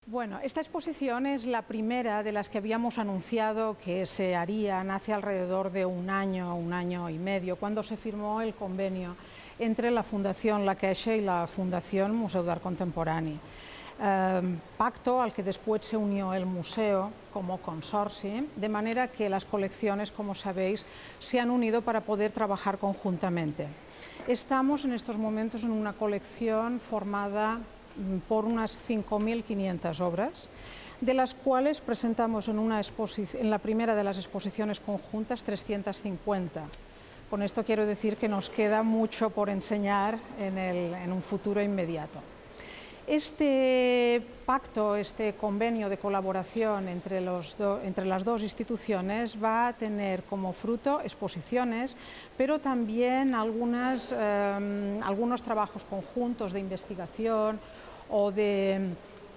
Bueno, esta exposición es la primera de las que habíamos anunciado que se harían hace alrededor de un año y medio, cuando se firmó el convenio entre la Fundación La Caixa y la Fundación Museu d'Art Contemporani. Pacto al que después se unió el museo como consorci, de manera que las colecciones, como sabéis, se han unido para poder trabajar conjuntamente. Estamos en estos momentos en una colección formada por unas 5.500 obras, de las cuales presentamos en la primera de las exposiciones conjuntas 350. Con esto quiero decir que nos queda mucho por enseñar en un futuro inmediato. Este pacto, este convenio de colaboración entre las dos instituciones va a tener como fruto exposiciones, pero también algunos trabajos conjuntos de investigación o de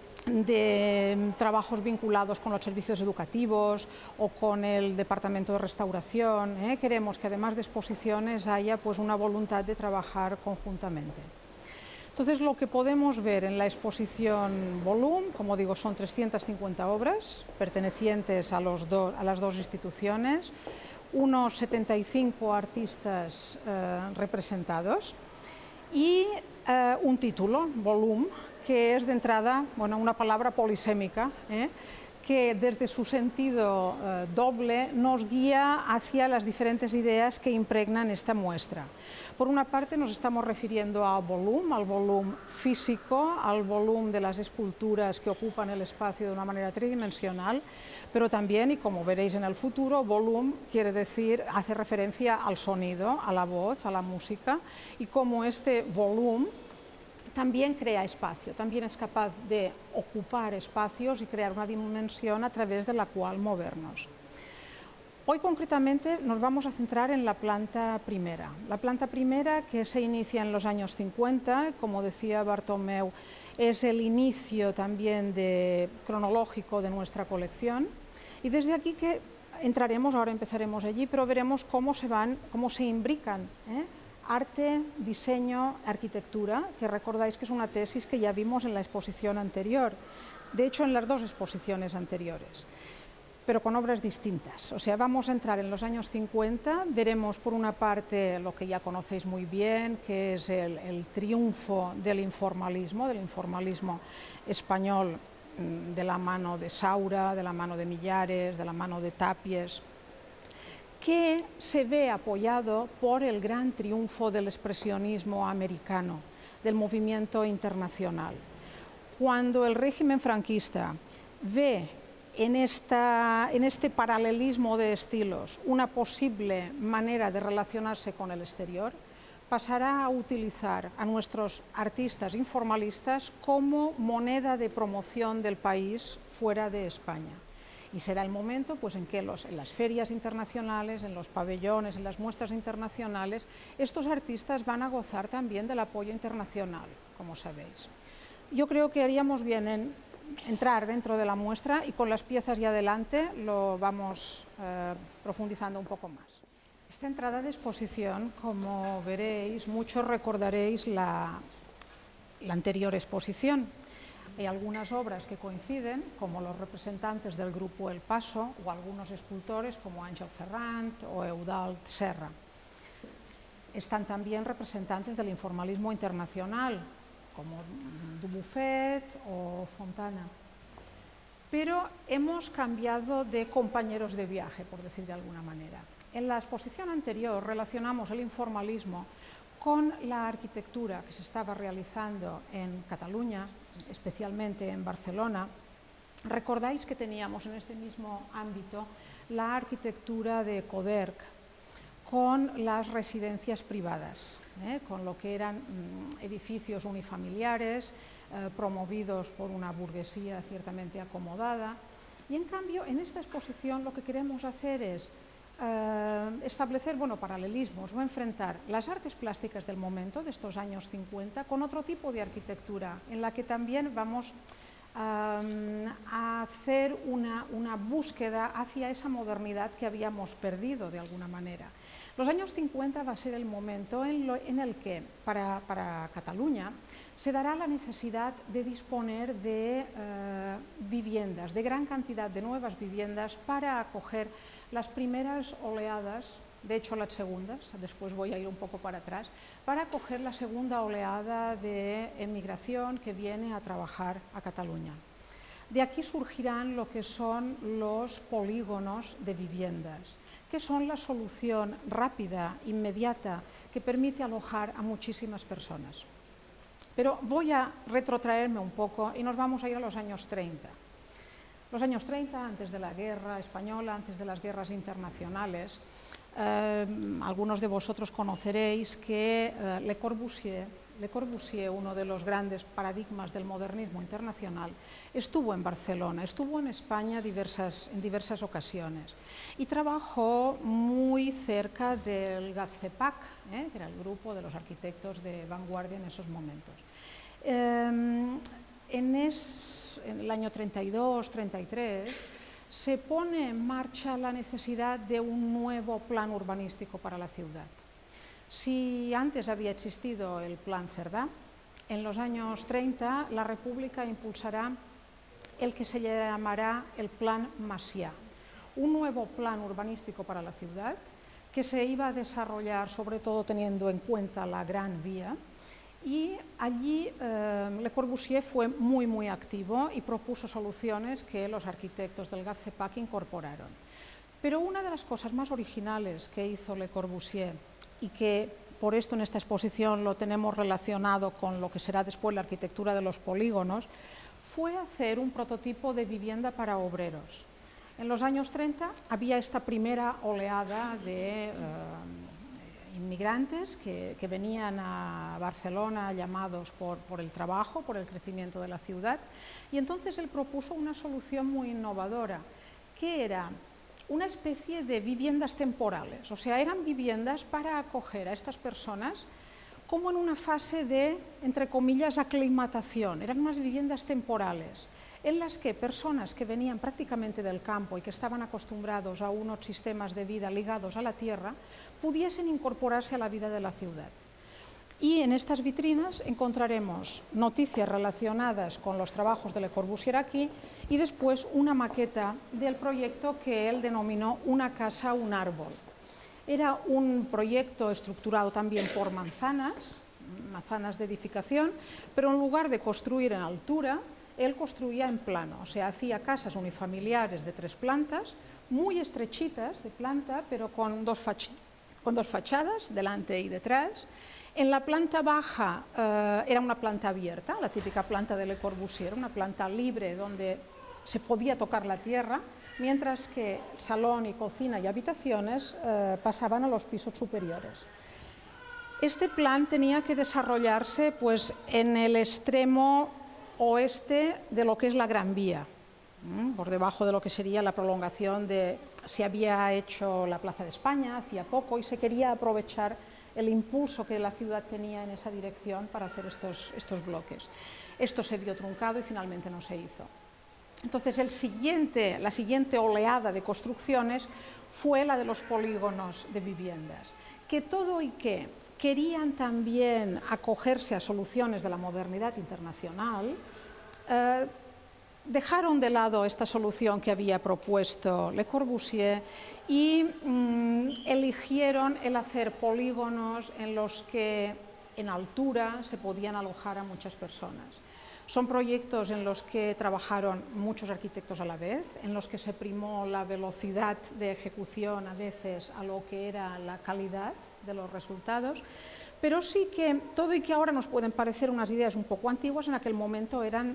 trabajos vinculados con los servicios educativos o con el departamento de restauración. Queremos que además de exposiciones haya pues una voluntad de trabajar conjuntamente. Entonces, lo que podemos ver en la exposición Volum, como digo, son 350 obras pertenecientes a las dos instituciones, unos 75 artistas representados y un título, Volum, que es de entrada una palabra polisémica, que desde su sentido doble nos guía hacia las diferentes ideas que impregnan esta muestra. Por una parte nos estamos refiriendo al volumen físico, al volumen de las esculturas que ocupan el espacio de una manera tridimensional, pero también, y como veréis en el futuro, volumen quiere decir, hace referencia al sonido, a la voz, a la música, y como este volumen también crea espacio, también es capaz de ocupar espacios y crear una dimensión a través de la cual movernos. Hoy concretamente nos vamos a centrar en la planta primera. La planta primera, que se inicia en los años 50, como decía Bartomeu, es el inicio también cronológico de nuestra colección, y desde aquí que ahora empezaremos allí, pero veremos cómo se imbrican arte, diseño, arquitectura, que recordáis que es una tesis que ya vimos en la exposición anterior, de hecho en las dos exposiciones anteriores, pero con obras distintas. O sea, vamos a entrar en los años 50, veremos por una parte lo que ya conocéis muy bien, que es el triunfo del informalismo español, de la mano de Saura, de la mano de Millares, de la mano de Tapies, que se ve apoyado por el gran triunfo del expresionismo americano, del movimiento internacional. Cuando el régimen franquista ve en este paralelismo de estilos una posible manera de relacionarse con el exterior, pasará a utilizar a nuestros artistas informalistas como moneda de promoción del país fuera de España. Y será el momento pues, en que en las ferias internacionales, en los pabellones, en las muestras internacionales, estos artistas van a gozar también del apoyo internacional, como sabéis. Yo creo que haríamos bien en entrar dentro de la muestra y con las piezas ya adelante lo vamos profundizando un poco más. Esta entrada de exposición, como veréis, muchos recordaréis la anterior exposición. Hay algunas obras que coinciden, como los representantes del grupo El Paso, o algunos escultores como Àngel Ferrand o Eudald Serra. Están también representantes del informalismo internacional, como Dubuffet o Fontana. Pero hemos cambiado de compañeros de viaje, por decir de alguna manera. En la exposición anterior relacionamos el informalismo con la arquitectura que se estaba realizando en Cataluña, especialmente en Barcelona. Recordáis que teníamos en este mismo ámbito la arquitectura de Coderch, con las residencias privadas, con lo que eran edificios unifamiliares, promovidos por una burguesía ciertamente acomodada. Y en cambio, en esta exposición lo que queremos hacer es establecer paralelismos o enfrentar las artes plásticas del momento, de estos años 50, con otro tipo de arquitectura, en la que también vamos a hacer una búsqueda hacia esa modernidad que habíamos perdido de alguna manera. Los años 50 va a ser el momento en el que para Cataluña se dará la necesidad de disponer de viviendas, de gran cantidad de nuevas viviendas para acoger las primeras oleadas, de hecho las segundas, después voy a ir un poco para atrás, para acoger la segunda oleada de emigración que viene a trabajar a Cataluña. De aquí surgirán lo que son los polígonos de viviendas, que son la solución rápida, inmediata, que permite alojar a muchísimas personas. Pero voy a retrotraerme un poco y nos vamos a ir a los años 30. Los años 30, antes de la guerra española, antes de las guerras internacionales, algunos de vosotros conoceréis que Le Corbusier, uno de los grandes paradigmas del modernismo internacional, estuvo en Barcelona, estuvo en España en diversas ocasiones y trabajó muy cerca del GAZCEPAC, que era el grupo de los arquitectos de vanguardia en esos momentos. En el año 32-33 se pone en marcha la necesidad de un nuevo plan urbanístico para la ciudad. Si antes había existido el Plan Cerdà, en los años 30 la República impulsará el que se llamará el Plan Macià, un nuevo plan urbanístico para la ciudad que se iba a desarrollar sobre todo teniendo en cuenta la Gran Vía, y allí Le Corbusier fue muy activo y propuso soluciones que los arquitectos del GAZCEPAC incorporaron. Pero una de las cosas más originales que hizo Le Corbusier, y que por esto en esta exposición lo tenemos relacionado con lo que será después la arquitectura de los polígonos, fue hacer un prototipo de vivienda para obreros. En los años 30 había esta primera oleada de inmigrantes que venían a Barcelona llamados por el trabajo, por el crecimiento de la ciudad, y entonces él propuso una solución muy innovadora, que era una especie de viviendas temporales, o sea, eran viviendas para acoger a estas personas como en una fase de, entre comillas, aclimatación, eran unas viviendas temporales, en las que personas que venían prácticamente del campo y que estaban acostumbrados a unos sistemas de vida ligados a la tierra, pudiesen incorporarse a la vida de la ciudad. Y en estas vitrinas encontraremos noticias relacionadas con los trabajos de Le Corbusier aquí y después una maqueta del proyecto que él denominó Una casa, un árbol. Era un proyecto estructurado también por manzanas de edificación, pero en lugar de construir en altura, él construía en plano, o sea, hacía casas unifamiliares de 3 plantas, muy estrechitas de planta, pero con dos fachadas, delante y detrás. En la planta baja era una planta abierta, la típica planta de Le Corbusier, una planta libre donde se podía tocar la tierra, mientras que salón y cocina y habitaciones pasaban a los pisos superiores. Este plan tenía que desarrollarse pues, en el extremo oeste de lo que es la Gran Vía, por debajo de lo que sería la prolongación de... Se había hecho la Plaza de España hacía poco y se quería aprovechar el impulso que la ciudad tenía en esa dirección para hacer estos bloques. Esto se vio truncado y finalmente no se hizo. Entonces la siguiente oleada de construcciones fue la de los polígonos de viviendas, que todo y que querían también acogerse a soluciones de la modernidad internacional, dejaron de lado esta solución que había propuesto Le Corbusier y eligieron el hacer polígonos en los que en altura se podían alojar a muchas personas. Son proyectos en los que trabajaron muchos arquitectos a la vez, en los que se primó la velocidad de ejecución a veces a lo que era la calidad de los resultados, pero sí que todo y que ahora nos pueden parecer unas ideas un poco antiguas, en aquel momento eran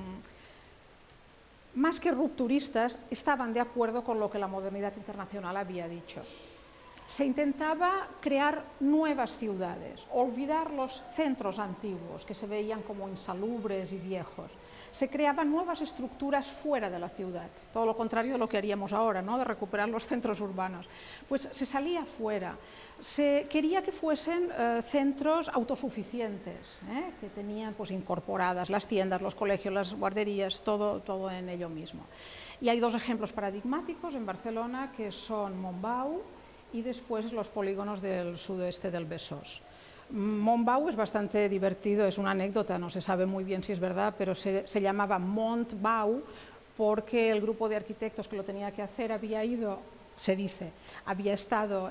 más que rupturistas, estaban de acuerdo con lo que la modernidad internacional había dicho. Se intentaba crear nuevas ciudades, olvidar los centros antiguos que se veían como insalubres y viejos. Se creaban nuevas estructuras fuera de la ciudad, todo lo contrario de lo que haríamos ahora, ¿no? De recuperar los centros urbanos. Pues se salía fuera. Se quería que fuesen centros autosuficientes, que tenían pues, incorporadas las tiendas, los colegios, las guarderías, todo en ello mismo. Y hay 2 ejemplos paradigmáticos en Barcelona que son Montbau y después los polígonos del sudoeste del Besòs. Montbau es bastante divertido, es una anécdota, no se sabe muy bien si es verdad, pero se llamaba Montbau porque el grupo de arquitectos que lo tenía que hacer había ido, se dice, había estado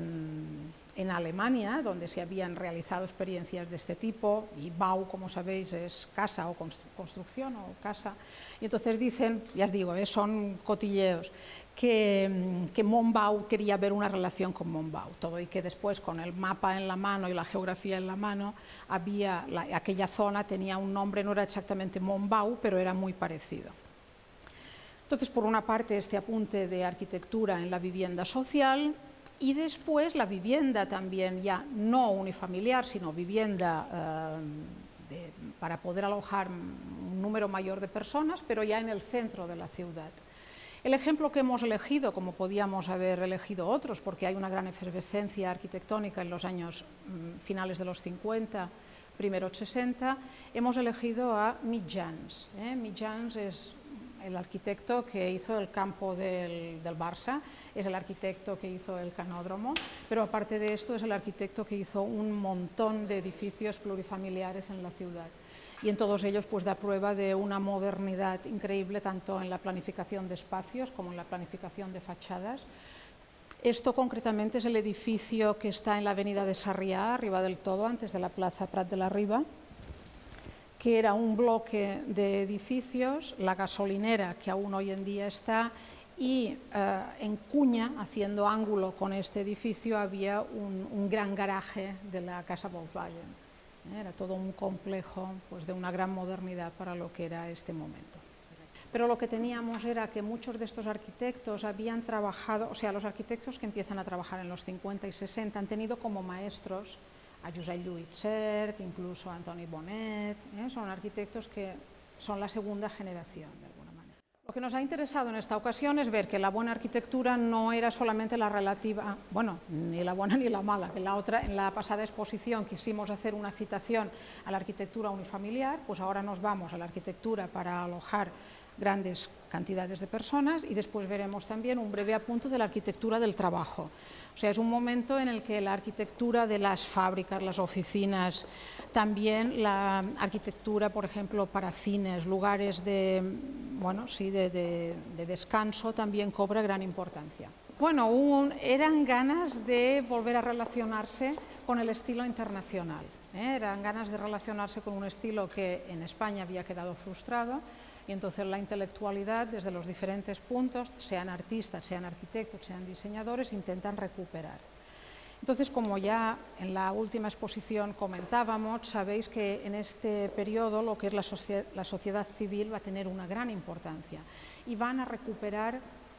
en Alemania, donde se habían realizado experiencias de este tipo, y Bau, como sabéis, es casa o construcción o casa, y entonces dicen, ya os digo, son cotilleos, que Montbau quería ver una relación con Montbau, todo y que después con el mapa en la mano y la geografía en la mano, aquella zona tenía un nombre, no era exactamente Montbau, pero era muy parecido. Entonces, por una parte, este apunte de arquitectura en la vivienda social y después la vivienda también ya no unifamiliar, sino vivienda para poder alojar un número mayor de personas, pero ya en el centro de la ciudad. El ejemplo que hemos elegido, como podíamos haber elegido otros, porque hay una gran efervescencia arquitectónica en los años finales de los 50, primeros 60, hemos elegido a Mitjans. Mitjans es el arquitecto que hizo el campo del Barça, es el arquitecto que hizo el canódromo, pero aparte de esto es el arquitecto que hizo un montón de edificios plurifamiliares en la ciudad. Y en todos ellos pues da prueba de una modernidad increíble, tanto en la planificación de espacios como en la planificación de fachadas. Esto concretamente es el edificio que está en la avenida de Sarriá, arriba del todo, antes de la plaza Prat de la Riba, que era un bloque de edificios, la gasolinera que aún hoy en día está, y en cuña, haciendo ángulo con este edificio, había un gran garaje de la casa Volkswagen. Era todo un complejo pues, de una gran modernidad para lo que era este momento. Pero lo que teníamos era que muchos de estos arquitectos habían trabajado, o sea, los arquitectos que empiezan a trabajar en los 50 y 60 han tenido como maestros a Josep Lluís Sert, incluso a Antoni Bonet, son arquitectos que son la segunda generación de alguna manera. Lo que nos ha interesado en esta ocasión es ver que la buena arquitectura no era solamente la relativa, bueno, ni la buena ni la mala, que en la pasada exposición quisimos hacer una citación a la arquitectura unifamiliar, pues ahora nos vamos a la arquitectura para alojar grandes cantidades de personas y después veremos también un breve apunte de la arquitectura del trabajo. O sea, es un momento en el que la arquitectura de las fábricas, las oficinas, también la arquitectura, por ejemplo, para cines, lugares de descanso, también cobra gran importancia. Bueno, eran ganas de volver a relacionarse con el estilo internacional, eran ganas de relacionarse con un estilo que en España había quedado frustrado. Y entonces la intelectualidad, desde los diferentes puntos, sean artistas, sean arquitectos, sean diseñadores, intentan recuperar. Entonces, como ya en la última exposición comentábamos, sabéis que en este periodo lo que es la sociedad civil va a tener una gran importancia y van a recuperar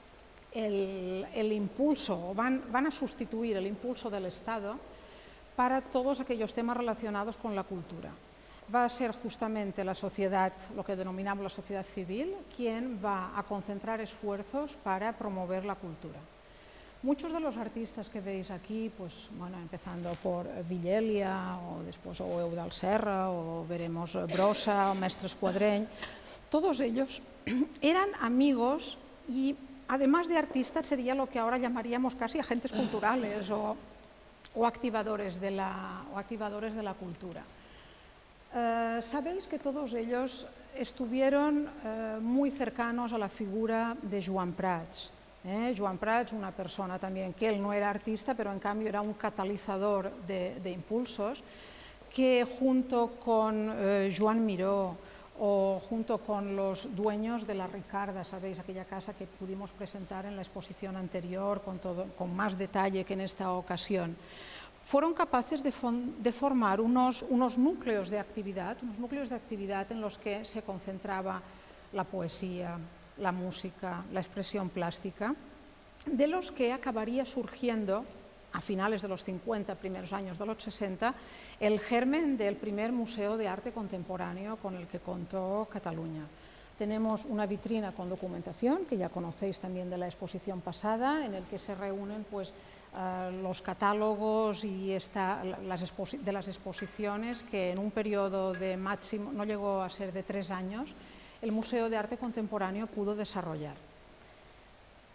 el impulso, o van a sustituir el impulso del Estado para todos aquellos temas relacionados con la cultura. Va a ser justamente la sociedad, lo que denominamos la sociedad civil, quien va a concentrar esfuerzos para promover la cultura. Muchos de los artistas que veis aquí, pues, bueno, empezando por Villelia, o después Eudald Serra, o veremos Brossa, o Mestre Escuadreny, todos ellos eran amigos y, además de artistas, sería lo que ahora llamaríamos casi agentes culturales o activadores de la cultura. Sabéis que todos ellos estuvieron muy cercanos a la figura de Joan Prats. Joan Prats, una persona también que él no era artista, pero en cambio era un catalizador de impulsos, que junto con Joan Miró o junto con los dueños de la Ricarda, sabéis, aquella casa que pudimos presentar en la exposición anterior con más detalle que en esta ocasión, fueron capaces de formar unos núcleos de actividad en los que se concentraba la poesía, la música, la expresión plástica, de los que acabaría surgiendo a finales de los 50, primeros años de los 60, el germen del primer museo de arte contemporáneo con el que contó Cataluña. Tenemos una vitrina con documentación, que ya conocéis también de la exposición pasada, en el que se reúnen pues, los catálogos y de las exposiciones que en un periodo de máximo, no llegó a ser de 3 años, el Museo de Arte Contemporáneo pudo desarrollar.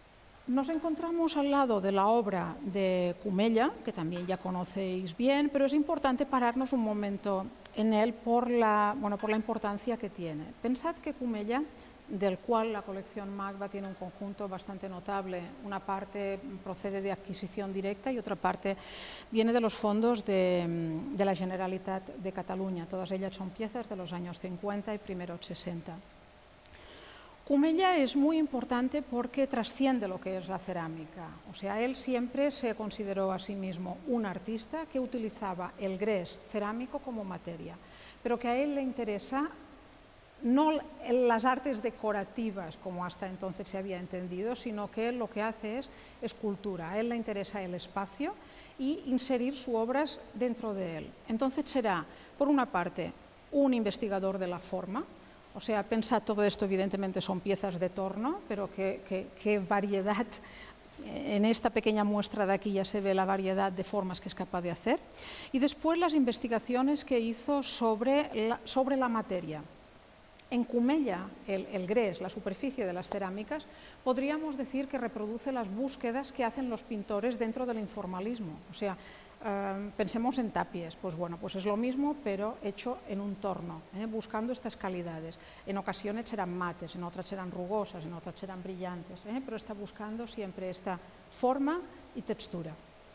Nos encontramos al lado de la obra de Comella, que también ya conocéis bien, pero es importante pararnos un momento en él por la importancia que tiene. Pensad que Comella, del cual la colección Magba tiene un conjunto bastante notable, una parte procede de adquisición directa y otra parte viene de los fondos de la Generalitat de Cataluña. Todas ellas son piezas de los años 50 y primeros 60. Comella es muy importante porque trasciende lo que es la cerámica. O sea, él siempre se consideró a sí mismo un artista que utilizaba el grés cerámico como materia, pero que a él le interesa no las artes decorativas, como hasta entonces se había entendido, sino que él lo que hace es escultura. A él le interesa el espacio y inserir sus obras dentro de él. Entonces será, por una parte, un investigador de la forma. O sea, pensad, todo esto evidentemente son piezas de torno, pero qué variedad, en esta pequeña muestra de aquí ya se ve la variedad de formas que es capaz de hacer. Y después las investigaciones que hizo sobre la materia. En Comella, el grés, la superficie de las cerámicas, podríamos decir que reproduce las búsquedas que hacen los pintores dentro del informalismo. O sea, pensemos en tapies, pues bueno, pues es lo mismo, pero hecho en un torno, buscando estas calidades. En ocasiones serán mates, en otras serán rugosas, en otras serán brillantes, pero está buscando siempre esta forma y textura.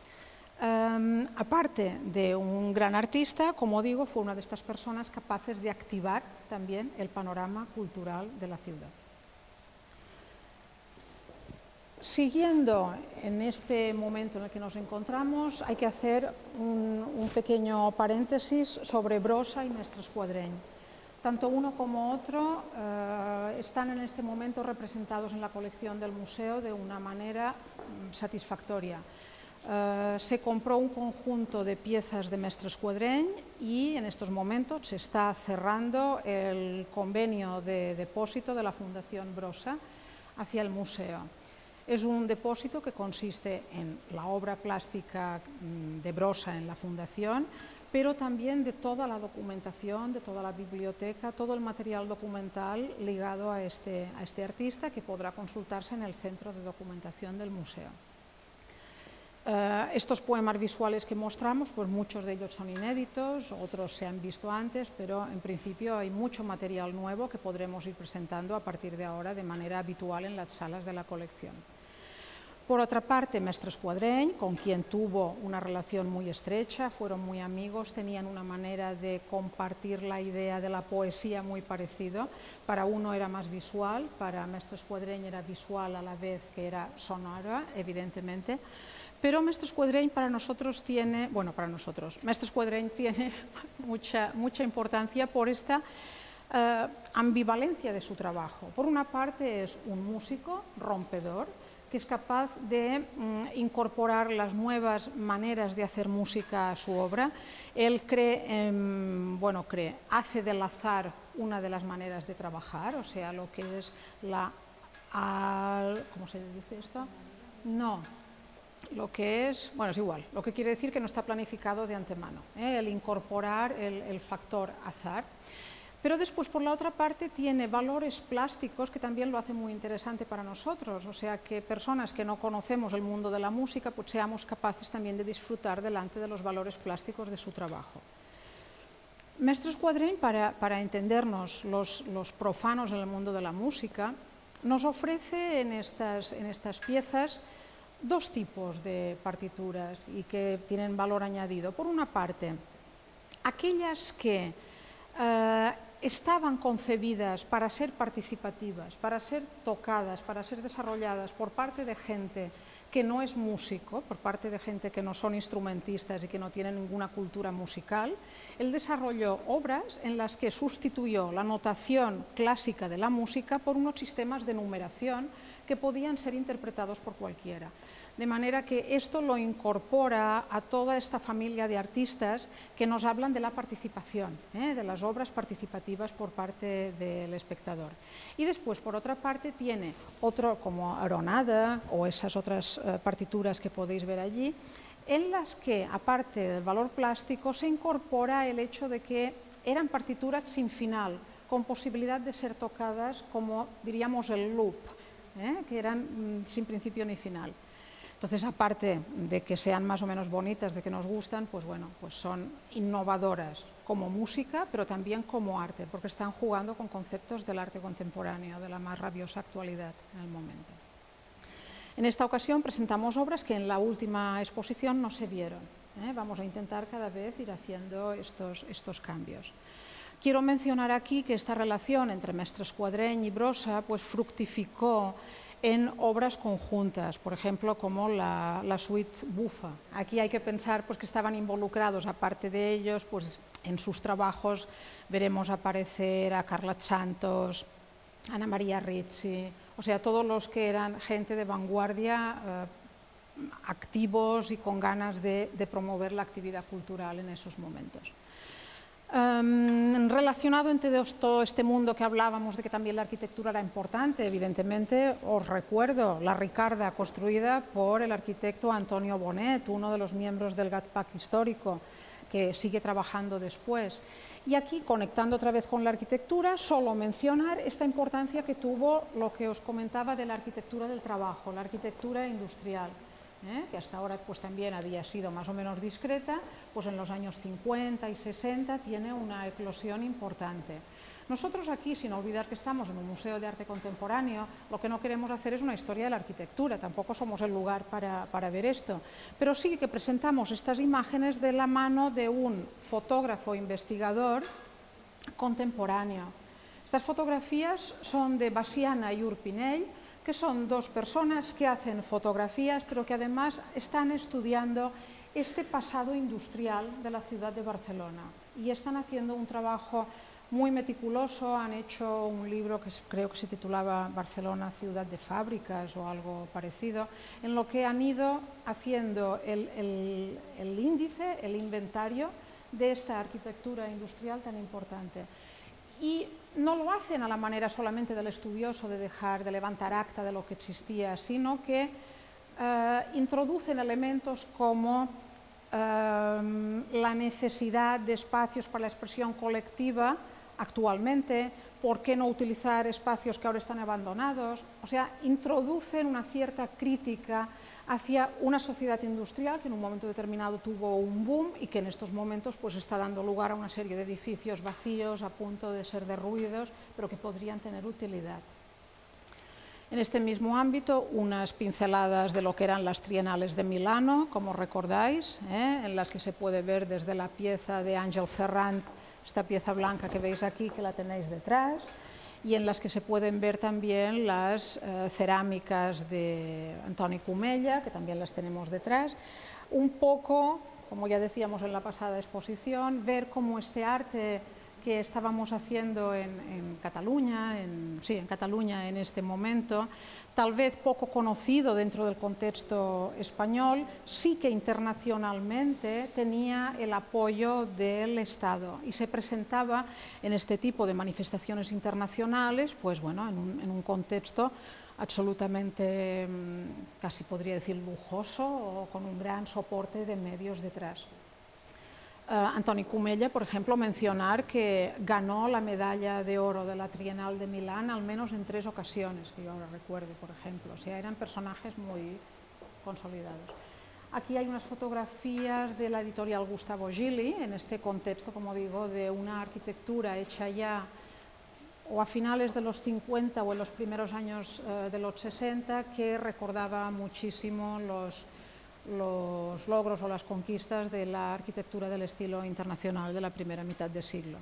Aparte de un gran artista, como digo, fue una de estas personas capaces de activar también el panorama cultural de la ciudad. Siguiendo en este momento en el que nos encontramos, hay que hacer un pequeño paréntesis sobre Brossa y Mestre Escuadreny. Tanto uno como otro están en este momento representados en la colección del museo de una manera satisfactoria. Se compró un conjunto de piezas de Mestre Escuadreny y en estos momentos se está cerrando el convenio de depósito de la Fundación Brossa hacia el museo. Es un depósito que consiste en la obra plástica de Brossa en la fundación, pero también de toda la documentación, de toda la biblioteca, todo el material documental ligado a este artista, que podrá consultarse en el centro de documentación del museo. Estos poemas visuales que mostramos, pues muchos de ellos son inéditos, otros se han visto antes, pero en principio hay mucho material nuevo que podremos ir presentando a partir de ahora de manera habitual en las salas de la colección. Por otra parte, Mestre Escuadreny, con quien tuvo una relación muy estrecha, fueron muy amigos, tenían una manera de compartir la idea de la poesía muy parecida. Para uno era más visual, para Mestre Escuadreny era visual a la vez que era sonora, evidentemente. Pero Mestre Escuadreny Mestre Escuadreny tiene mucha importancia por esta ambivalencia de su trabajo. Por una parte es un músico rompedor, que es capaz de incorporar las nuevas maneras de hacer música a su obra. Él hace del azar una de las maneras de trabajar, o sea, lo que es ¿cómo se dice esto? No. Lo que es igual, lo que quiere decir que no está planificado de antemano, el incorporar el factor azar. Pero después, por la otra parte, tiene valores plásticos que también lo hacen muy interesante para nosotros, o sea, que personas que no conocemos el mundo de la música, pues seamos capaces también de disfrutar delante de los valores plásticos de su trabajo. Mestre Escuadreny, para entendernos los profanos en el mundo de la música, nos ofrece en estas piezas dos tipos de partituras y que tienen valor añadido. Por una parte, aquellas que estaban concebidas para ser participativas, para ser tocadas, para ser desarrolladas por parte de gente que no es músico, por parte de gente que no son instrumentistas y que no tienen ninguna cultura musical. Él desarrolló obras en las que sustituyó la notación clásica de la música por unos sistemas de numeración que podían ser interpretados por cualquiera. De manera que esto lo incorpora a toda esta familia de artistas que nos hablan de la participación, de las obras participativas por parte del espectador. Y después, por otra parte, tiene otro como Aronada o esas otras partituras que podéis ver allí, en las que, aparte del valor plástico, se incorpora el hecho de que eran partituras sin final, con posibilidad de ser tocadas como, diríamos, el loop. que eran sin principio ni final. Entonces, aparte de que sean más o menos bonitas, de que nos gustan, pues bueno, pues son innovadoras como música, pero también como arte, porque están jugando con conceptos del arte contemporáneo, de la más rabiosa actualidad en el momento. En esta ocasión presentamos obras que en la última exposición no se vieron. Vamos a intentar cada vez ir haciendo estos cambios. Quiero mencionar aquí que esta relación entre Mestre Escuadreny y Brossa pues fructificó en obras conjuntas, por ejemplo, como la suite Bufa. Aquí hay que pensar pues, que estaban involucrados, aparte de ellos, pues, en sus trabajos veremos aparecer a Carla Santos, Ana María Ricci, o sea, todos los que eran gente de vanguardia, activos y con ganas de promover la actividad cultural en esos momentos. Relacionado entre todo este mundo que hablábamos de que también la arquitectura era importante, evidentemente os recuerdo la Ricarda construida por el arquitecto Antonio Bonet, uno de los miembros del GATPAC histórico, que sigue trabajando después. Y aquí, conectando otra vez con la arquitectura, solo mencionar esta importancia que tuvo lo que os comentaba de la arquitectura del trabajo, la arquitectura industrial, que hasta ahora pues, también había sido más o menos discreta, pues en los años 50 y 60 tiene una eclosión importante. Nosotros aquí, sin olvidar que estamos en un museo de arte contemporáneo, lo que no queremos hacer es una historia de la arquitectura, tampoco somos el lugar para ver esto, pero sí que presentamos estas imágenes de la mano de un fotógrafo investigador contemporáneo. Estas fotografías son de Bassiana y Urpinell, que son dos personas que hacen fotografías, pero que además están estudiando este pasado industrial de la ciudad de Barcelona y están haciendo un trabajo muy meticuloso. Han hecho un libro que creo que se titulaba Barcelona, ciudad de fábricas o algo parecido, en lo que han ido haciendo el índice, el inventario de esta arquitectura industrial tan importante. Y no lo hacen a la manera solamente del estudioso de levantar acta de lo que existía, sino que introducen elementos como la necesidad de espacios para la expresión colectiva actualmente, por qué no utilizar espacios que ahora están abandonados, o sea, introducen una cierta crítica hacia una sociedad industrial que en un momento determinado tuvo un boom y que en estos momentos pues, está dando lugar a una serie de edificios vacíos a punto de ser derruidos, pero que podrían tener utilidad. En este mismo ámbito, unas pinceladas de lo que eran las Trienales de Milano, como recordáis, en las que se puede ver desde la pieza de Àngel Ferrand, esta pieza blanca que veis aquí, que la tenéis detrás, y en las que se pueden ver también las cerámicas de Antoni Comella, que también las tenemos detrás. Un poco, como ya decíamos en la pasada exposición, ver cómo este arte que estábamos haciendo en Cataluña, en Cataluña en este momento, tal vez poco conocido dentro del contexto español, sí que internacionalmente tenía el apoyo del Estado y se presentaba en este tipo de manifestaciones internacionales, pues bueno, en un contexto absolutamente, casi podría decir lujoso, o con un gran soporte de medios detrás. Antoni Comella, por ejemplo, mencionar que ganó la medalla de oro de la Trienal de Milán al menos en 3 ocasiones, que yo ahora recuerdo, por ejemplo. O sea, eran personajes muy consolidados. Aquí hay unas fotografías de la editorial Gustavo Gili, en este contexto, como digo, de una arquitectura hecha ya o a finales de los 50 o en los primeros años de los 60, que recordaba muchísimo los logros o las conquistas de la arquitectura del estilo internacional de la primera mitad de siglo.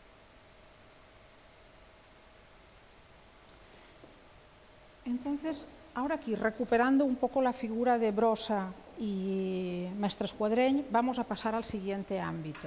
Entonces, ahora aquí, recuperando un poco la figura de Brossa y Mestre Escuadreny, vamos a pasar al siguiente ámbito.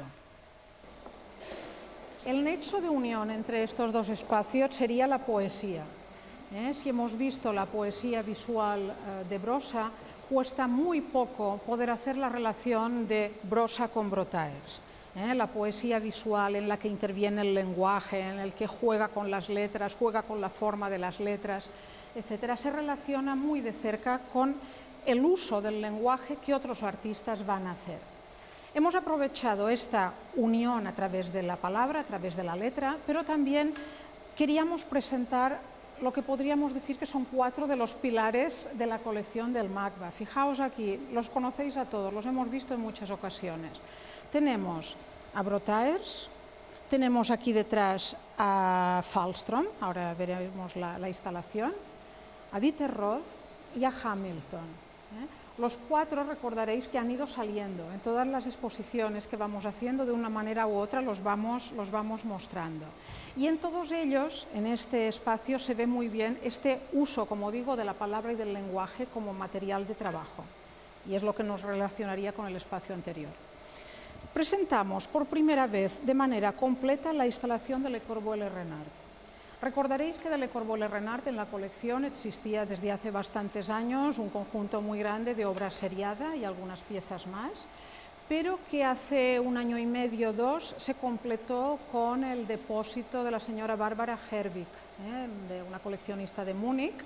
El nexo de unión entre estos dos espacios sería la poesía. Si hemos visto la poesía visual de Brossa, cuesta muy poco poder hacer la relación de Brossa con Brotaers. La poesía visual en la que interviene el lenguaje, en el que juega con las letras, juega con la forma de las letras, etcétera, se relaciona muy de cerca con el uso del lenguaje que otros artistas van a hacer. Hemos aprovechado esta unión a través de la palabra, a través de la letra, pero también queríamos presentar lo que podríamos decir que son 4 de los pilares de la colección del MACBA. Fijaos aquí, los conocéis a todos, los hemos visto en muchas ocasiones. Tenemos a Brotaers, tenemos aquí detrás a Fallström, ahora veremos la instalación, a Dieter Roth y a Hamilton. Los 4 recordaréis que han ido saliendo en todas las exposiciones que vamos haciendo, de una manera u otra los vamos mostrando. Y en todos ellos, en este espacio, se ve muy bien este uso, como digo, de la palabra y del lenguaje como material de trabajo. Y es lo que nos relacionaría con el espacio anterior. Presentamos por primera vez de manera completa la instalación de Le Corbeau y Le Renard. Recordaréis que de Le Corbeau y Le Renard en la colección existía desde hace bastantes años un conjunto muy grande de obra seriada y algunas piezas más, pero que hace 1 año y medio, 2, se completó con el depósito de la señora Barbara Herbig, de una coleccionista de Múnich,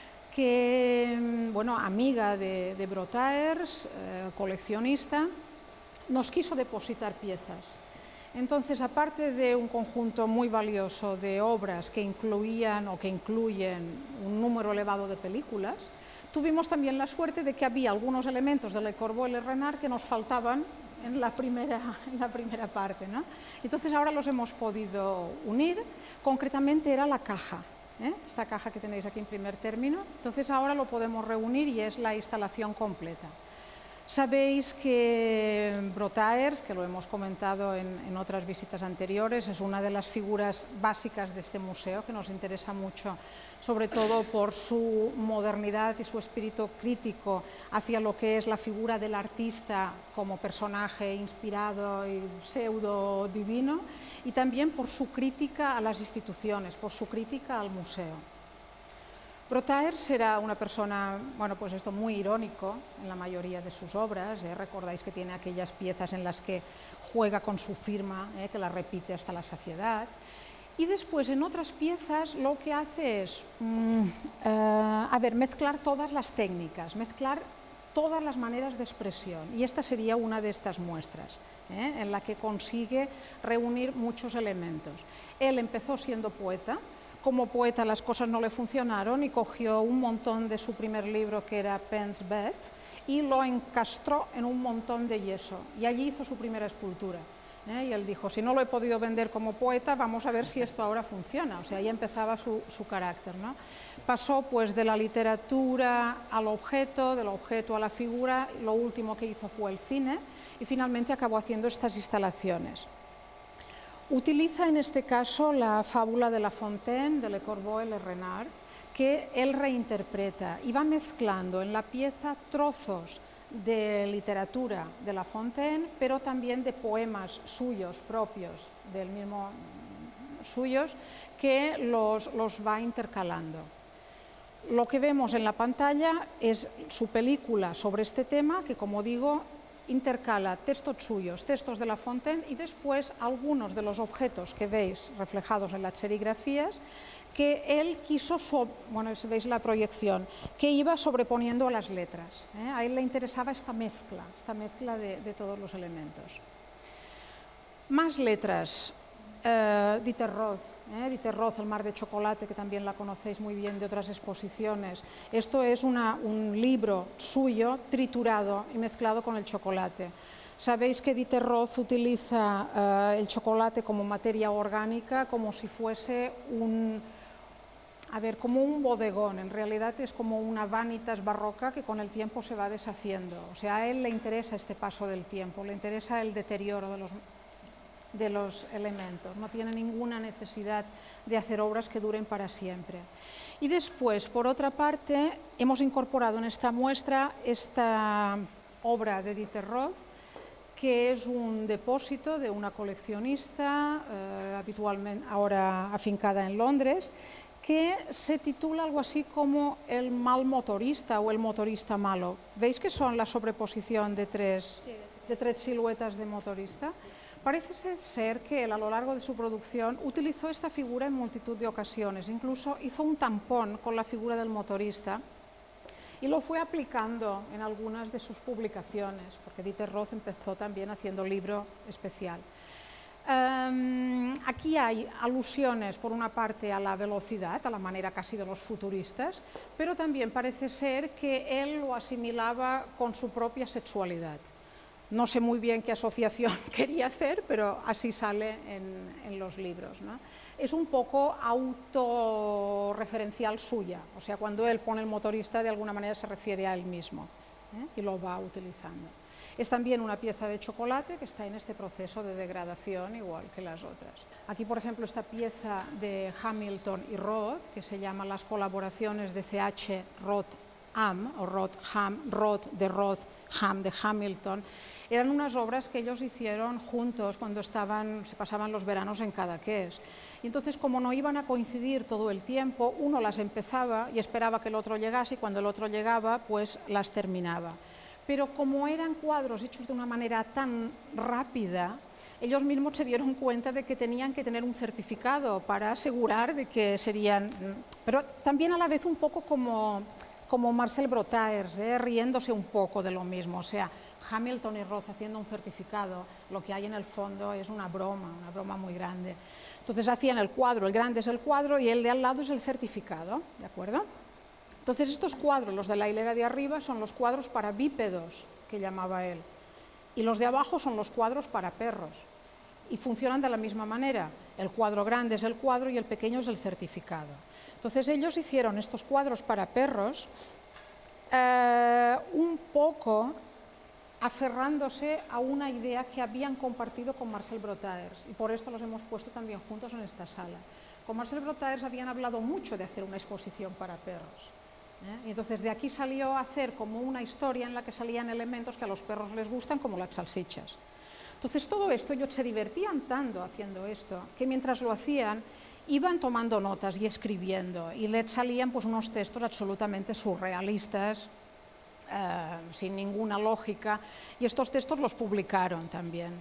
que, bueno, amiga de Brotaers, coleccionista, nos quiso depositar piezas. Entonces, aparte de un conjunto muy valioso de obras que incluían o que incluyen un número elevado de películas, tuvimos también la suerte de que había algunos elementos de Le Corbeau y Le Renard que nos faltaban en la primera parte, ¿no? Entonces, ahora los hemos podido unir. Concretamente era la caja, esta caja que tenéis aquí en primer término. Entonces, ahora lo podemos reunir y es la instalación completa. Sabéis que Brotaers, que lo hemos comentado en otras visitas anteriores, es una de las figuras básicas de este museo, que nos interesa mucho, sobre todo por su modernidad y su espíritu crítico hacia lo que es la figura del artista como personaje inspirado y pseudo divino, y también por su crítica a las instituciones, por su crítica al museo. Brotaers era una persona, bueno, pues esto muy irónico en la mayoría de sus obras. Recordáis que tiene aquellas piezas en las que juega con su firma, que la repite hasta la saciedad. Y después en otras piezas lo que hace es mezclar todas las técnicas, mezclar todas las maneras de expresión. Y esta sería una de estas muestras, en la que consigue reunir muchos elementos. Él empezó siendo poeta. Como poeta las cosas no le funcionaron y cogió un montón de su primer libro, que era Pen's Bed, y lo encastró en un montón de yeso. Y allí hizo su primera escultura. Y él dijo, si no lo he podido vender como poeta, vamos a ver si esto ahora funciona. O sea, ahí empezaba su carácter, ¿no? Pasó pues de la literatura al objeto, del objeto a la figura. Lo último que hizo fue el cine y finalmente acabó haciendo estas instalaciones. Utiliza en este caso la fábula de La Fontaine, de Le Corbeau y Le Renard, que él reinterpreta y va mezclando en la pieza trozos de literatura de La Fontaine, pero también de poemas suyos, propios, del mismo suyos, que los va intercalando. Lo que vemos en la pantalla es su película sobre este tema, que, como digo, intercala textos suyos, textos de La Fontaine y después algunos de los objetos que veis reflejados en las serigrafías que él quiso, bueno, veis la proyección, que iba sobreponiendo a las letras. A él le interesaba esta mezcla de todos los elementos. Más letras. Dieter Roth, El mar de chocolate, que también la conocéis muy bien de otras exposiciones. Esto es un libro suyo triturado y mezclado con el chocolate. Sabéis que Dieter Roth utiliza el chocolate como materia orgánica, como si fuese como un bodegón. En realidad es como una vanitas barroca que con el tiempo se va deshaciendo. O sea, a él le interesa este paso del tiempo, le interesa el deterioro de los elementos, no tiene ninguna necesidad de hacer obras que duren para siempre. Y después, por otra parte, hemos incorporado en esta muestra esta obra de Dieter Roth, que es un depósito de una coleccionista, habitualmente ahora afincada en Londres, que se titula algo así como El mal motorista o El motorista malo. ¿Veis que son la sobreposición de tres siluetas de motorista? Parece ser que él, a lo largo de su producción, utilizó esta figura en multitud de ocasiones. Incluso hizo un tampón con la figura del motorista y lo fue aplicando en algunas de sus publicaciones, porque Dieter Roth empezó también haciendo libro especial. Aquí hay alusiones, por una parte, a la velocidad, a la manera casi de los futuristas, pero también parece ser que él lo asimilaba con su propia sexualidad. No sé muy bien qué asociación quería hacer, pero así sale en los libros, ¿no? Es un poco autorreferencial suya, o sea, cuando él pone el motorista, de alguna manera se refiere a él mismo, y lo va utilizando. Es también una pieza de chocolate que está en este proceso de degradación, igual que las otras. Aquí, por ejemplo, esta pieza de Hamilton y Roth, que se llama Las colaboraciones de CH Roth-Ham, o Roth-Ham, Roth de Roth, Ham de Hamilton, eran unas obras que ellos hicieron juntos cuando se pasaban los veranos en Cadaqués. Y entonces, como no iban a coincidir todo el tiempo, uno las empezaba y esperaba que el otro llegase, y cuando el otro llegaba, pues las terminaba. Pero como eran cuadros hechos de una manera tan rápida, ellos mismos se dieron cuenta de que tenían que tener un certificado para asegurar de que serían... Pero también a la vez un poco como Marcel Brotaers, riéndose un poco de lo mismo. O sea, Hamilton y Roth haciendo un certificado, lo que hay en el fondo es una broma muy grande. Entonces hacían el cuadro, el grande es el cuadro y el de al lado es el certificado, ¿de acuerdo? Entonces estos cuadros, los de la hilera de arriba, son los cuadros para bípedos, que llamaba él, y los de abajo son los cuadros para perros, y funcionan de la misma manera. El cuadro grande es el cuadro y el pequeño es el certificado. Entonces ellos hicieron estos cuadros para perros un poco aferrándose a una idea que habían compartido con Marcel Brotaers, y por esto los hemos puesto también juntos en esta sala. Con Marcel Brotaers habían hablado mucho de hacer una exposición para perros. Y entonces de aquí salió a hacer como una historia en la que salían elementos que a los perros les gustan, como las salchichas. Entonces todo esto, ellos se divertían tanto haciendo esto, que mientras lo hacían iban tomando notas y escribiendo, y les salían pues unos textos absolutamente surrealistas, sin ninguna lógica, y estos textos los publicaron también.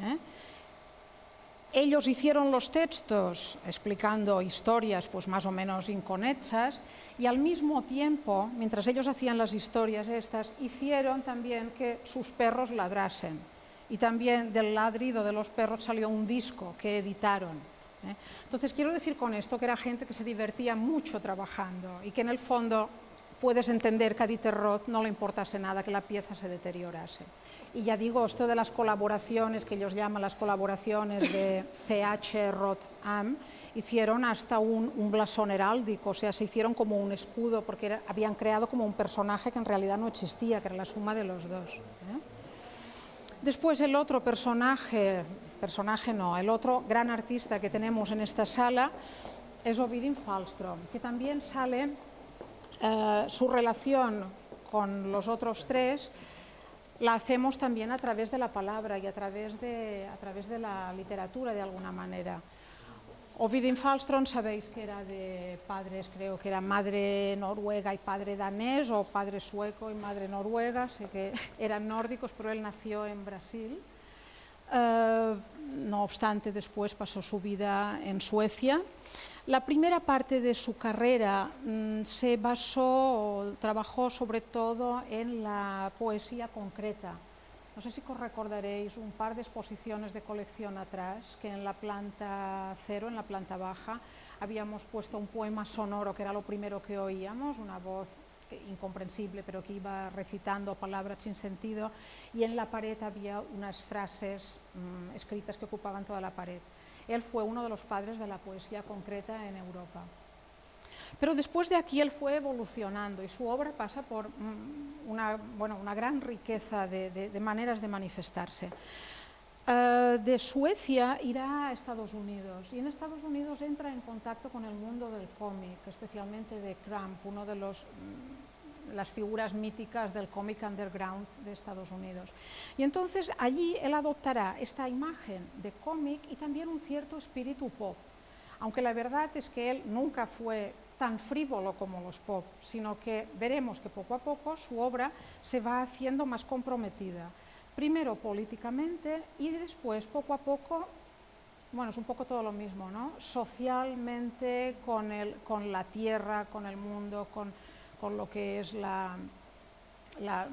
Ellos hicieron los textos explicando historias pues más o menos inconexas, y al mismo tiempo, mientras ellos hacían las historias estas, hicieron también que sus perros ladrasen, y también del ladrido de los perros salió un disco que editaron. Entonces quiero decir con esto que era gente que se divertía mucho trabajando, y que en el fondo puedes entender que a Dieter Roth no le importase nada que la pieza se deteriorase. Y ya digo, esto de las colaboraciones, que ellos llaman las colaboraciones de CH Roth-Ham, hicieron hasta un blasón heráldico, o sea, se hicieron como un escudo, porque habían creado como un personaje que en realidad no existía, que era la suma de los dos. Después el otro el otro gran artista que tenemos en esta sala es Ovidin Falström, que también sale su relación con los otros tres. La hacemos también a través de la palabra y a través de la literatura, de alguna manera. Ovidin Falström, sabéis que era de padres, creo que era madre noruega y padre danés, o padre sueco y madre noruega, sé que eran nórdicos, pero él nació en Brasil. No obstante, después pasó su vida en Suecia. La primera parte de su carrera se trabajó sobre todo en la poesía concreta. No sé si os recordaréis un par de exposiciones de colección atrás, que en la planta 0, en la planta baja, habíamos puesto un poema sonoro, que era lo primero que oíamos, una voz incomprensible, pero que iba recitando palabras sin sentido, y en la pared había unas frases escritas que ocupaban toda la pared. Él fue uno de los padres de la poesía concreta en Europa. Pero después de aquí él fue evolucionando, y su obra pasa por una gran riqueza de maneras de manifestarse. De Suecia irá a Estados Unidos, y en Estados Unidos entra en contacto con el mundo del cómic, especialmente de Crump, uno de las figuras míticas del cómic underground de Estados Unidos. Y entonces allí él adoptará esta imagen de cómic y también un cierto espíritu pop, aunque la verdad es que él nunca fue tan frívolo como los pop, sino que veremos que poco a poco su obra se va haciendo más comprometida, primero políticamente y después poco a poco, bueno, es un poco todo lo mismo, ¿no? Socialmente, con la tierra, con el mundo, con lo que es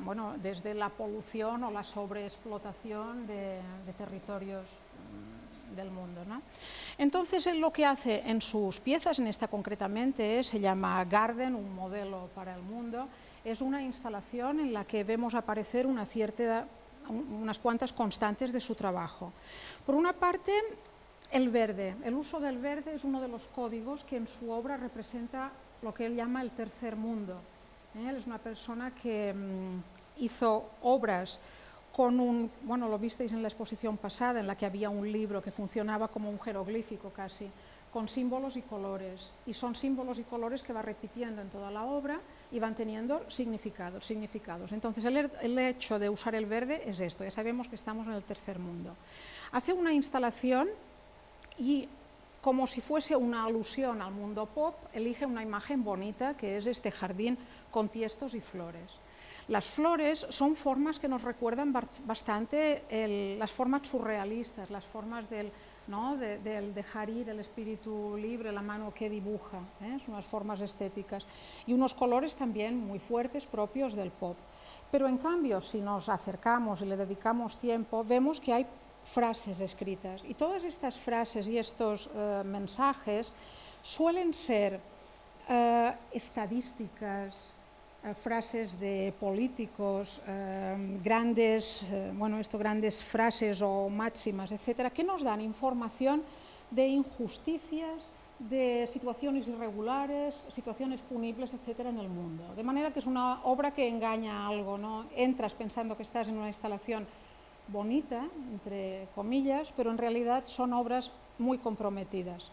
desde la polución o la sobreexplotación de territorios del mundo, ¿no? Entonces él lo que hace en sus piezas, en esta concretamente, se llama Garden, un modelo para el mundo, es una instalación en la que vemos aparecer unas cuantas constantes de su trabajo. Por una parte, el verde. El uso del verde es uno de los códigos que en su obra representa lo que él llama el tercer mundo. Él es una persona que hizo obras con bueno, lo visteis en la exposición pasada, en la que había un libro que funcionaba como un jeroglífico casi, con símbolos y colores. Y son símbolos y colores que va repitiendo en toda la obra y van teniendo significados. Entonces, el hecho de usar el verde es esto, ya sabemos que estamos en el tercer mundo. Hace una instalación y, como si fuese una alusión al mundo pop, elige una imagen bonita, que es este jardín con tiestos y flores. Las flores son formas que nos recuerdan bastante las formas surrealistas, las formas del dejar ir el espíritu libre, la mano que dibuja, son unas formas estéticas y unos colores también muy fuertes propios del pop. Pero en cambio, si nos acercamos y le dedicamos tiempo, vemos que hay frases escritas y todas estas frases y estos mensajes suelen ser estadísticas, frases de políticos, grandes frases o máximas, etcétera, que nos dan información de injusticias, de situaciones irregulares, situaciones punibles, etcétera, en el mundo. De manera que es una obra que engaña algo, ¿no? Entras pensando que estás en una instalación bonita, entre comillas, pero en realidad son obras muy comprometidas.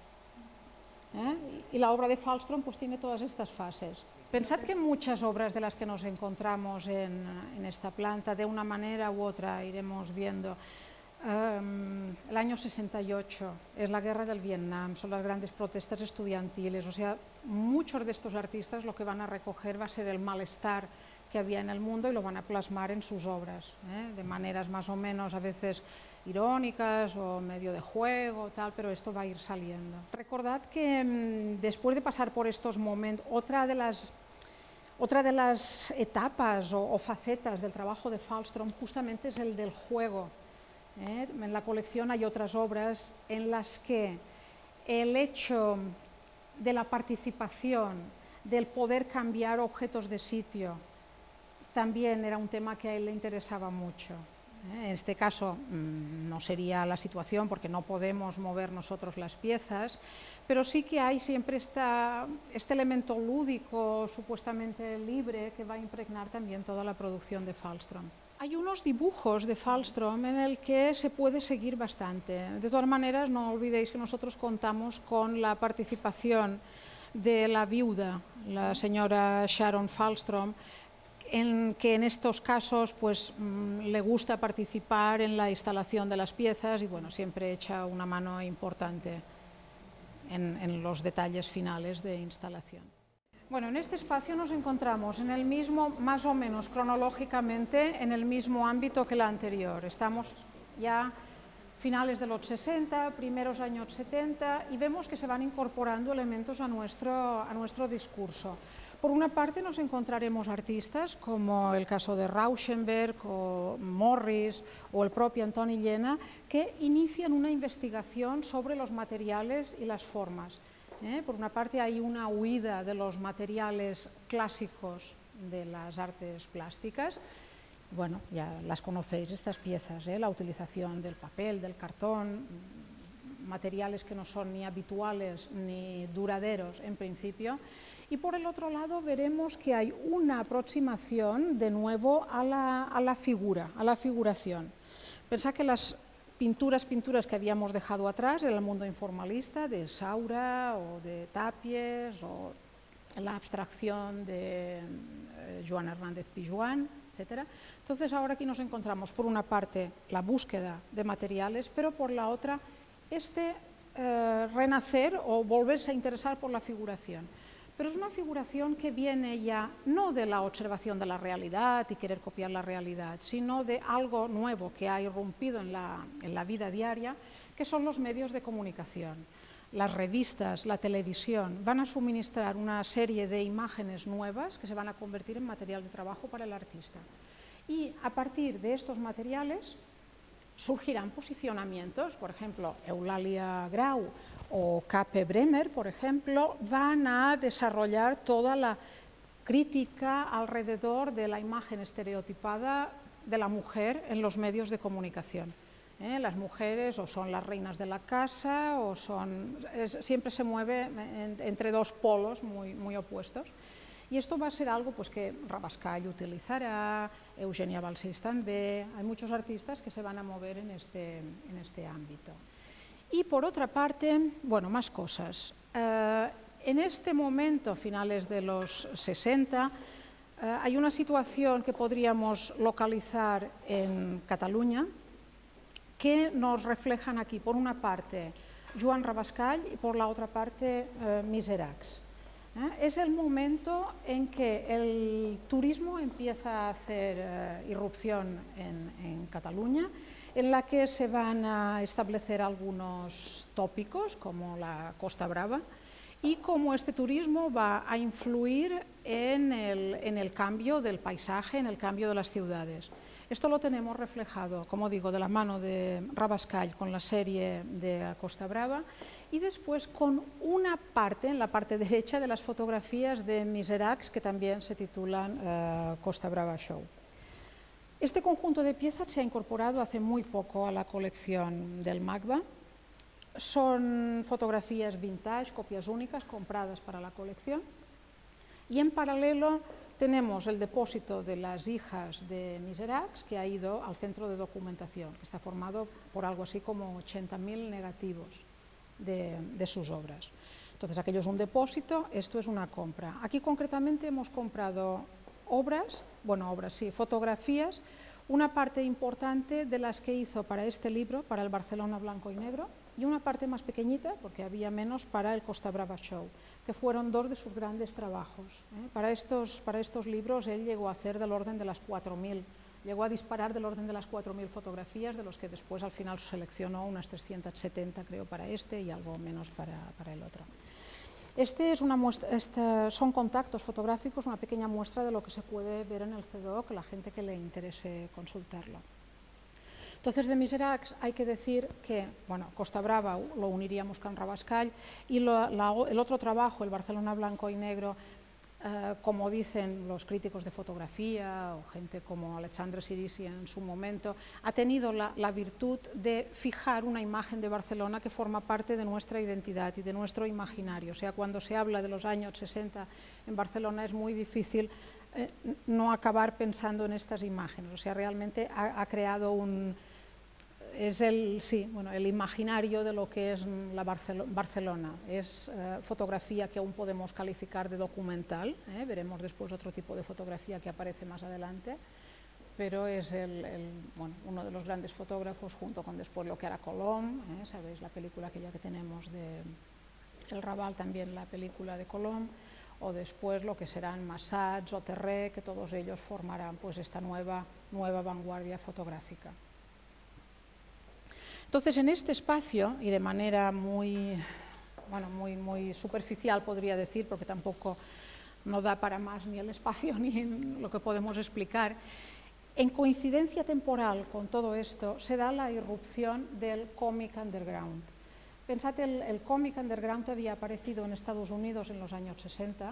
Y la obra de Fallström pues tiene todas estas fases. Pensad que muchas obras de las que nos encontramos en esta planta, de una manera u otra, iremos viendo. El año 68 es la guerra del Vietnam, son las grandes protestas estudiantiles, o sea, muchos de estos artistas lo que van a recoger va a ser el malestar que había en el mundo y lo van a plasmar en sus obras, de maneras más o menos a veces irónicas o medio de juego, tal, pero esto va a ir saliendo. Recordad que después de pasar por estos momentos, otra de las etapas o facetas del trabajo de Fallström justamente es el del juego. En la colección hay otras obras en las que el hecho de la participación, del poder cambiar objetos de sitio, también era un tema que a él le interesaba mucho. En este caso no sería la situación porque no podemos mover nosotros las piezas, pero sí que hay siempre este elemento lúdico, supuestamente libre, que va a impregnar también toda la producción de Fallström. Hay unos dibujos de Fallström en el que se puede seguir bastante. De todas maneras, no olvidéis que nosotros contamos con la participación de la viuda, la señora Sharon Fallström, que en estos casos pues, le gusta participar en la instalación de las piezas y bueno, siempre echa una mano importante en los detalles finales de instalación. Bueno, en este espacio nos encontramos en el mismo, más o menos cronológicamente, en el mismo ámbito que el anterior. Estamos ya finales de los 60, primeros años 70 y vemos que se van incorporando elementos a nuestro discurso. Por una parte nos encontraremos artistas como el caso de Rauschenberg o Morris o el propio Antoni Llena que inician una investigación sobre los materiales y las formas. Por una parte hay una huida de los materiales clásicos de las artes plásticas. Bueno, ya las conocéis estas piezas, la utilización del papel, del cartón, materiales que no son ni habituales ni duraderos en principio. Y por el otro lado veremos que hay una aproximación de nuevo a la figura, a la figuración. Pensad que las pinturas que habíamos dejado atrás en el mundo informalista, de Saura o de Tapies o la abstracción de Joan Hernández Pijuan, etc. Entonces ahora aquí nos encontramos por una parte la búsqueda de materiales, pero por la otra renacer o volverse a interesar por la figuración. Pero es una figuración que viene ya no de la observación de la realidad y querer copiar la realidad, sino de algo nuevo que ha irrumpido en la vida diaria, que son los medios de comunicación. Las revistas, la televisión van a suministrar una serie de imágenes nuevas que se van a convertir en material de trabajo para el artista. Y a partir de estos materiales surgirán posicionamientos, por ejemplo, Eulalia Grau o Cape Bremer, por ejemplo, van a desarrollar toda la crítica alrededor de la imagen estereotipada de la mujer en los medios de comunicación. Las mujeres o son las reinas de la casa o siempre se mueve entre dos polos muy opuestos. Y esto va a ser algo pues, que Rabascal utilizará, Eugenia Balcells también, hay muchos artistas que se van a mover en este ámbito. Y por otra parte, bueno, más cosas. En este momento, finales de los 60, hay una situación que podríamos localizar en Cataluña que nos reflejan aquí, por una parte, Joan Rabascal y por la otra parte, Miseracs. Es el momento en que el turismo empieza a hacer irrupción en Cataluña, en la que se van a establecer algunos tópicos, como la Costa Brava, y cómo este turismo va a influir en el cambio del paisaje, en el cambio de las ciudades. Esto lo tenemos reflejado, como digo, de la mano de Rabascal con la serie de Costa Brava y después con una parte, en la parte derecha, de las fotografías de Miseracs que también se titulan Costa Brava Show. Este conjunto de piezas se ha incorporado hace muy poco a la colección del MACBA. Son fotografías vintage, copias únicas, compradas para la colección. Y en paralelo tenemos el depósito de las hijas de Miseracs, que ha ido al centro de documentación, que está formado por algo así como 80.000 negativos de sus obras. Entonces, aquello es un depósito, esto es una compra. Aquí concretamente hemos comprado fotografías, una parte importante de las que hizo para este libro, para el Barcelona Blanco y Negro, y una parte más pequeñita, porque había menos, para el Costa Brava Show, que fueron dos de sus grandes trabajos. Para estos libros él llegó a hacer del orden de las 4.000, llegó a disparar del orden de las 4.000 fotografías, de los que después al final seleccionó unas 370, creo, para este y algo menos para el otro. Son contactos fotográficos, una pequeña muestra de lo que se puede ver en el CEDOC, la gente que le interese consultarlo. Entonces, de Miseracs hay que decir que, bueno, Costa Brava lo uniríamos con Rabascal y el otro trabajo, el Barcelona Blanco y Negro, como dicen los críticos de fotografía o gente como Alexandre Sirisi en su momento, ha tenido la virtud de fijar una imagen de Barcelona que forma parte de nuestra identidad y de nuestro imaginario. O sea, cuando se habla de los años 60 en Barcelona es muy difícil no acabar pensando en estas imágenes. O sea, realmente ha creado el imaginario de lo que es la Barcelona. Es fotografía que aún podemos calificar de documental, veremos después otro tipo de fotografía que aparece más adelante, pero es uno de los grandes fotógrafos, junto con después lo que era Colom, sabéis la película aquella que tenemos de El Raval, también la película de Colom, o después lo que serán Massats o Terré, que todos ellos formarán pues esta nueva vanguardia fotográfica. Entonces, en este espacio, y de manera muy superficial podría decir, porque tampoco no da para más ni el espacio ni lo que podemos explicar, en coincidencia temporal con todo esto se da la irrupción del cómic underground. Pensad, el cómic underground había aparecido en Estados Unidos en los años 60,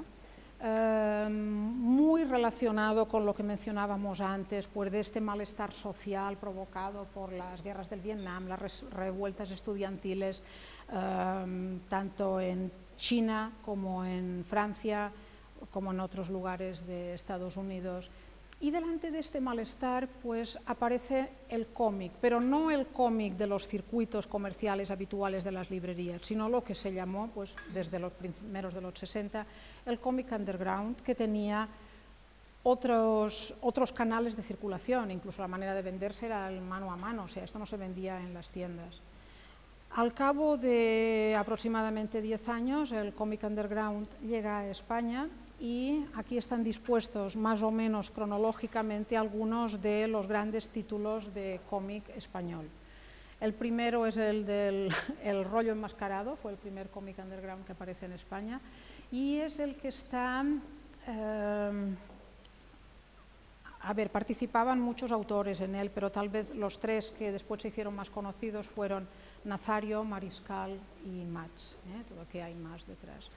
muy relacionado con lo que mencionábamos antes, pues de este malestar social provocado por las guerras del Vietnam, las revueltas estudiantiles, tanto en China como en Francia, como en otros lugares de Estados Unidos. Y delante de este malestar pues aparece el cómic, pero no el cómic de los circuitos comerciales habituales de las librerías, sino lo que se llamó pues, desde los primeros de los 60 el cómic underground, que tenía otros canales de circulación, incluso la manera de venderse era el mano a mano, o sea, esto no se vendía en las tiendas. Al cabo de aproximadamente 10 años, el cómic underground llega a España y aquí están dispuestos más o menos cronológicamente algunos de los grandes títulos de cómic español. El primero es el del El rollo enmascarado, fue el primer cómic underground que aparece en España y es el que está a ver, participaban muchos autores en él, pero tal vez los tres que después se hicieron más conocidos fueron Nazario, Mariscal y Mach, todo que hay más detrás.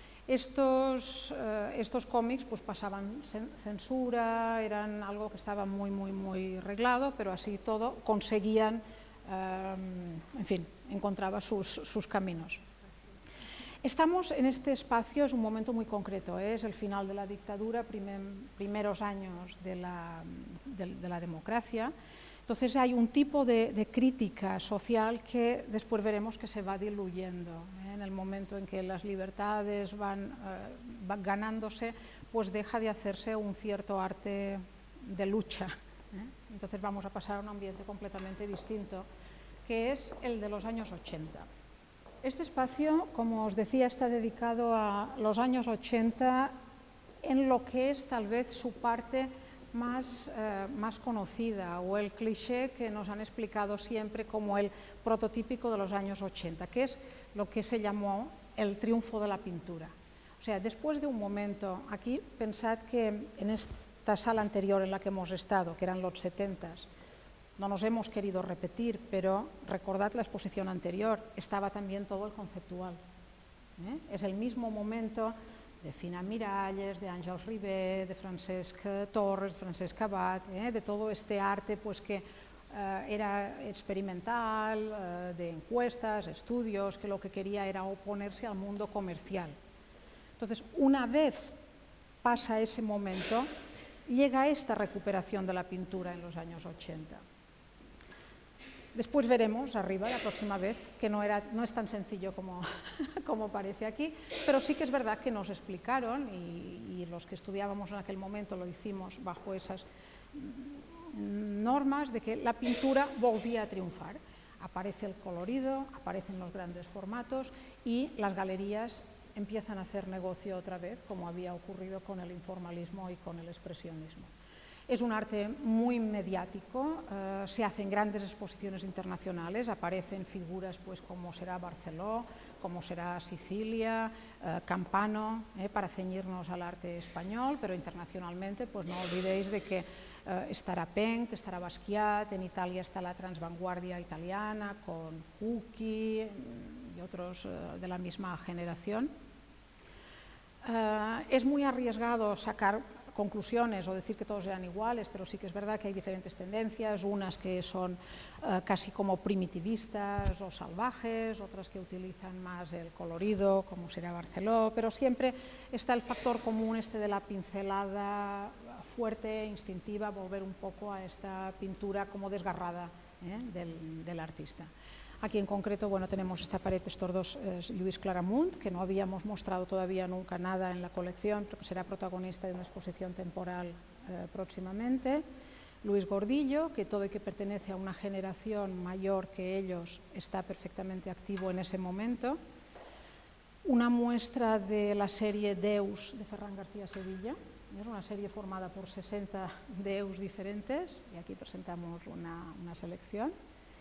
Estos cómics pues pasaban censura, eran algo que estaba muy reglado, pero así todo conseguían, en fin, encontraba sus caminos. Estamos en este espacio, es un momento muy concreto, es el final de la dictadura, primeros años de la democracia. Entonces hay un tipo de crítica social que después veremos que se va diluyendo. En el momento en que las libertades van ganándose, pues deja de hacerse un cierto arte de lucha. Entonces vamos a pasar a un ambiente completamente distinto, que es el de los años 80. Este espacio, como os decía, está dedicado a los años 80 en lo que es tal vez su parte más conocida, o el cliché que nos han explicado siempre como el prototípico de los años 80, que es lo que se llamó el triunfo de la pintura. O sea, después de un momento, aquí pensad que en esta sala anterior en la que hemos estado, que eran los 70s, no nos hemos querido repetir, pero recordad la exposición anterior, estaba también todo el conceptual. Es el mismo momento de Fina Miralles, de Àngels Ribé, de Francesc Torres, de Francesc Abad, de todo este arte pues, que era experimental, de encuestas, estudios, que lo que quería era oponerse al mundo comercial. Entonces, una vez pasa ese momento, llega esta recuperación de la pintura en los años 80. Después veremos arriba la próxima vez que no es tan sencillo como parece aquí, pero sí que es verdad que nos explicaron, y los que estudiábamos en aquel momento lo hicimos bajo esas normas, de que la pintura volvía a triunfar. Aparece el colorido, aparecen los grandes formatos y las galerías empiezan a hacer negocio otra vez, como había ocurrido con el informalismo y con el expresionismo. Es un arte muy mediático, se hacen grandes exposiciones internacionales, aparecen figuras pues, como será Barceló, como será Sicilia, Campano, para ceñirnos al arte español, pero internacionalmente pues no olvidéis de que estará Penck, estará Basquiat, en Italia está la Transvanguardia italiana con Cucchi y otros de la misma generación. Es muy arriesgado sacar conclusiones o decir que todos eran iguales, pero sí que es verdad que hay diferentes tendencias, unas que son casi como primitivistas o salvajes, otras que utilizan más el colorido, como será Barceló, pero siempre está el factor común este de la pincelada fuerte, instintiva, volver un poco a esta pintura como desgarrada del artista. Aquí en concreto, bueno, tenemos esta pared, estos dos, Lluís Claramunt, que no habíamos mostrado todavía nunca nada en la colección, pero que será protagonista de una exposición temporal próximamente. Luis Gordillo, que todo y que pertenece a una generación mayor que ellos, está perfectamente activo en ese momento. Una muestra de la serie Deus de Ferran García Sevilla. Es una serie formada por 60 Deus diferentes, y aquí presentamos una selección.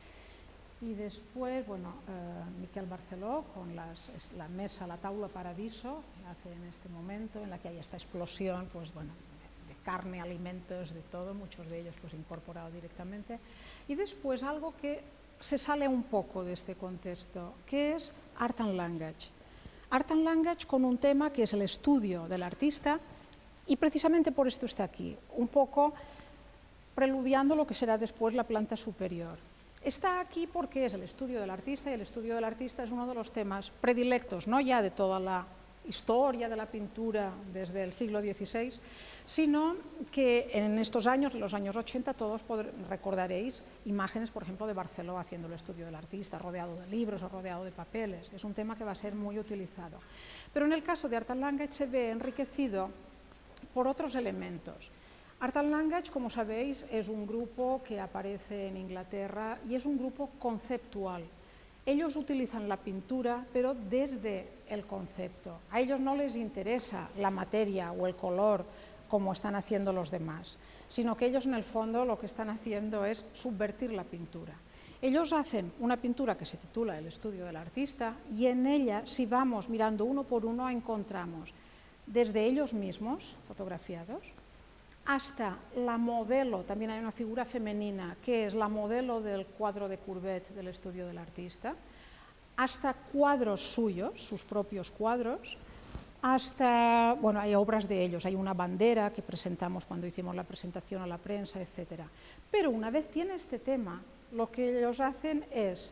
Y después, bueno, Miquel Barceló con la mesa, la taula Paradiso, que hace en este momento, en la que hay esta explosión, pues bueno, de carne, alimentos, de todo, muchos de ellos pues incorporados directamente. Y después algo que se sale un poco de este contexto, que es Art and Language. Art and Language con un tema que es el estudio del artista, y precisamente por esto está aquí, un poco preludiando lo que será después la planta superior. Está aquí porque es el estudio del artista, y el estudio del artista es uno de los temas predilectos, no ya de toda la historia de la pintura desde el siglo XVI, sino que en estos años, en los años 80, todos recordaréis imágenes, por ejemplo, de Barceló haciendo el estudio del artista, rodeado de libros o rodeado de papeles. Es un tema que va a ser muy utilizado. Pero en el caso de Art and Language se ve enriquecido por otros elementos. Art and Language, como sabéis, es un grupo que aparece en Inglaterra y es un grupo conceptual. Ellos utilizan la pintura, pero desde el concepto. A ellos no les interesa la materia o el color como están haciendo los demás, sino que ellos en el fondo lo que están haciendo es subvertir la pintura. Ellos hacen una pintura que se titula El estudio del artista, y en ella, si vamos mirando uno por uno, encontramos desde ellos mismos, fotografiados, hasta la modelo, también hay una figura femenina, que es la modelo del cuadro de Courbet del estudio del artista, hasta cuadros suyos, sus propios cuadros, hasta, bueno, hay obras de ellos, hay una bandera que presentamos cuando hicimos la presentación a la prensa, etc. Pero una vez tiene este tema, lo que ellos hacen es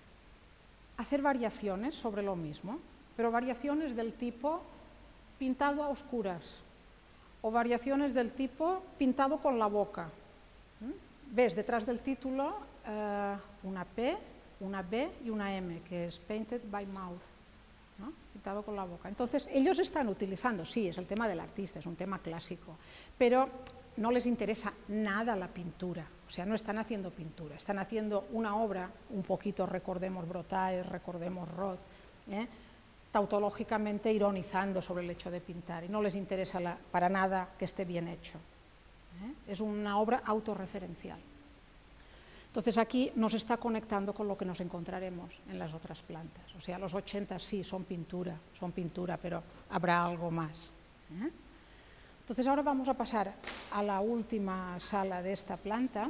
hacer variaciones sobre lo mismo, pero variaciones del tipo pintado a oscuras, o variaciones del tipo pintado con la boca. Ves detrás del título una P, una B y una M, que es Painted by Mouth, ¿no? Pintado con la boca. Entonces, ellos están utilizando, sí, es el tema del artista, es un tema clásico, pero no les interesa nada la pintura, o sea, no están haciendo pintura, están haciendo una obra, un poquito, recordemos Brothaers, recordemos Roth, tautológicamente ironizando sobre el hecho de pintar, y no les interesa para nada que esté bien hecho. Es una obra autorreferencial. Entonces aquí nos está conectando con lo que nos encontraremos en las otras plantas. O sea, los 80 sí son pintura, pero habrá algo más. Entonces ahora vamos a pasar a la última sala de esta planta,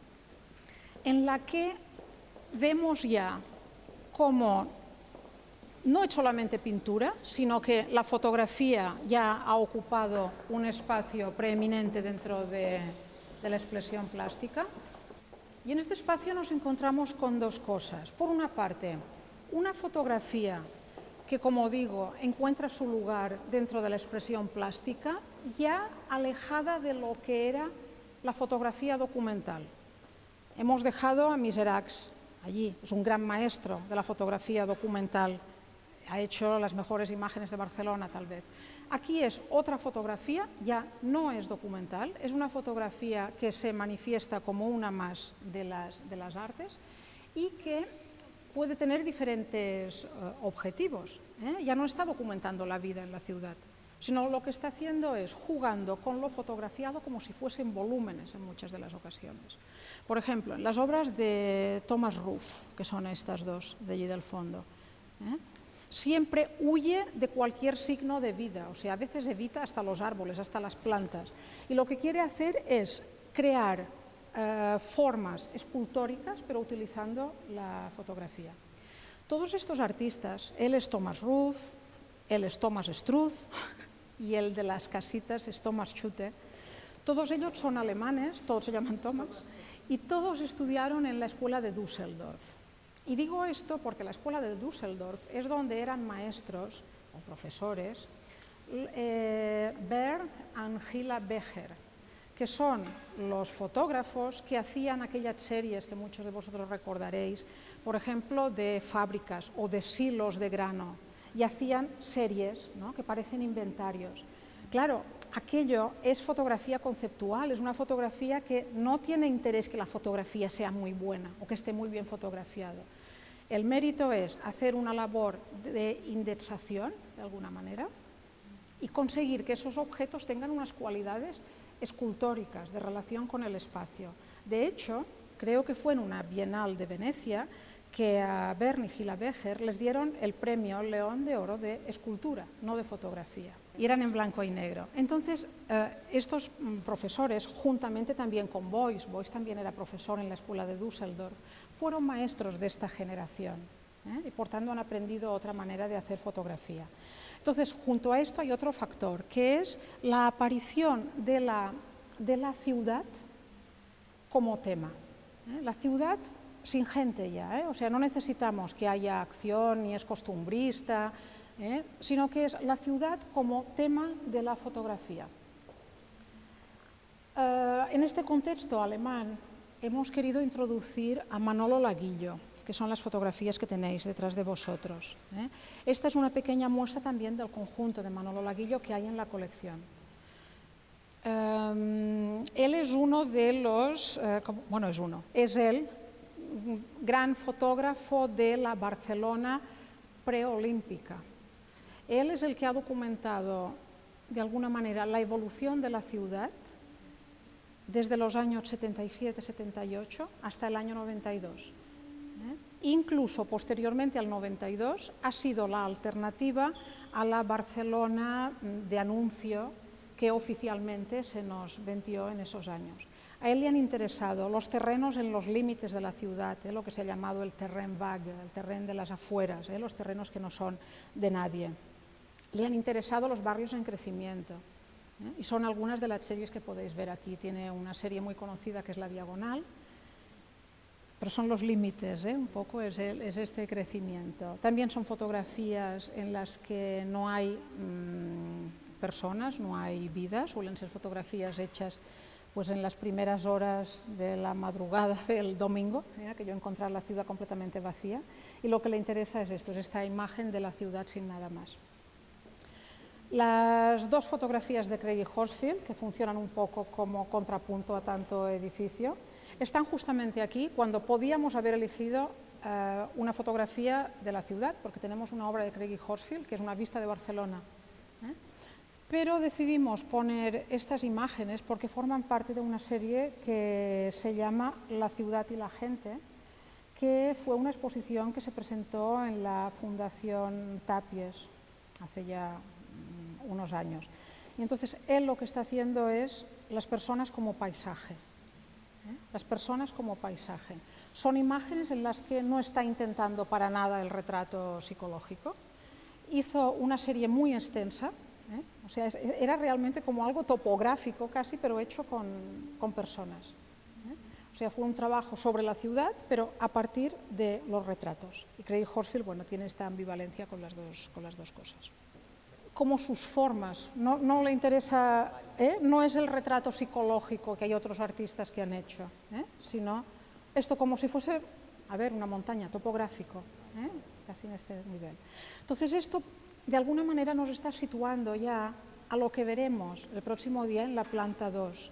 en la que vemos ya cómo no es solamente pintura, sino que la fotografía ya ha ocupado un espacio preeminente dentro de la expresión plástica. Y en este espacio nos encontramos con dos cosas. Por una parte, una fotografía que, como digo, encuentra su lugar dentro de la expresión plástica, ya alejada de lo que era la fotografía documental. Hemos dejado a Miseracs allí, es un gran maestro de la fotografía documental, ha hecho las mejores imágenes de Barcelona, tal vez. Aquí es otra fotografía, ya no es documental, es una fotografía que se manifiesta como una más de las artes y que puede tener diferentes objetivos. Ya no está documentando la vida en la ciudad, sino lo que está haciendo es jugando con lo fotografiado como si fuesen volúmenes en muchas de las ocasiones. Por ejemplo, en las obras de Thomas Ruff, que son estas dos de allí del fondo, siempre huye de cualquier signo de vida, o sea, a veces evita hasta los árboles, hasta las plantas. Y lo que quiere hacer es crear formas escultóricas, pero utilizando la fotografía. Todos estos artistas, él es Thomas Ruff, él es Thomas Struth y el de las casitas es Thomas Schutte. Todos ellos son alemanes, todos se llaman Thomas, y todos estudiaron en la escuela de Düsseldorf. Y digo esto porque la escuela de Düsseldorf es donde eran maestros o profesores Bernd y Gila Becher, que son los fotógrafos que hacían aquellas series que muchos de vosotros recordaréis, por ejemplo, de fábricas o de silos de grano, y hacían series, ¿no?, que parecen inventarios. Claro, aquello es fotografía conceptual, es una fotografía que no tiene interés que la fotografía sea muy buena o que esté muy bien fotografiado. El mérito es hacer una labor de indexación, de alguna manera, y conseguir que esos objetos tengan unas cualidades escultóricas de relación con el espacio. De hecho, creo que fue en una Bienal de Venecia que a Bernd y Gila Becher les dieron el premio León de Oro de escultura, no de fotografía, y eran en blanco y negro. Entonces, estos profesores, juntamente también con Beuys también era profesor en la escuela de Düsseldorf, fueron maestros de esta generación, y por tanto han aprendido otra manera de hacer fotografía. Entonces, junto a esto hay otro factor, que es la aparición de la ciudad como tema. La ciudad sin gente ya, o sea, no necesitamos que haya acción ni es costumbrista, sino que es la ciudad como tema de la fotografía. En este contexto alemán hemos querido introducir a Manolo Laguillo, que son las fotografías que tenéis detrás de vosotros. Esta es una pequeña muestra también del conjunto de Manolo Laguillo que hay en la colección. Él es uno de los, es el gran fotógrafo de la Barcelona preolímpica. Él es el que ha documentado de alguna manera la evolución de la ciudad desde los años 77-78 hasta el año 92. Incluso posteriormente al 92 ha sido la alternativa a la Barcelona de anuncio que que oficialmente se nos vendió en esos años. A él le han interesado los terrenos en los límites de la ciudad, lo que se ha llamado el terreno vague, el terreno de las afueras, los terrenos que no son de nadie. Le han interesado los barrios en crecimiento, y son algunas de las series que podéis ver aquí. Tiene una serie muy conocida que es La Diagonal, pero son los límites, un poco es este crecimiento. También son fotografías en las que no hay personas, no hay vida, suelen ser fotografías hechas pues en las primeras horas de la madrugada del domingo, que yo encontrar la ciudad completamente vacía, y lo que le interesa es esto, es esta imagen de la ciudad sin nada más. Las dos fotografías de Craigie Horsfield, que funcionan un poco como contrapunto a tanto edificio, están justamente aquí cuando podíamos haber elegido una fotografía de la ciudad, porque tenemos una obra de Craigie Horsfield, que es una vista de Barcelona. Pero decidimos poner estas imágenes porque forman parte de una serie que se llama La ciudad y la gente, que fue una exposición que se presentó en la Fundación Tapies hace ya unos años. Y entonces él lo que está haciendo es las personas como paisaje. Las personas como paisaje. Son imágenes en las que no está intentando para nada el retrato psicológico. Hizo una serie muy extensa, o sea, era realmente como algo topográfico casi, pero hecho con personas. O sea, fue un trabajo sobre la ciudad, pero a partir de los retratos. Y Craigie Horsfield, bueno, tiene esta ambivalencia con las dos cosas. Como sus formas, no le interesa, no es el retrato psicológico que hay otros artistas que han hecho, sino esto como si fuese, una montaña, topográfico, casi en este nivel. Entonces esto de alguna manera nos está situando ya a lo que veremos el próximo día en la planta 2.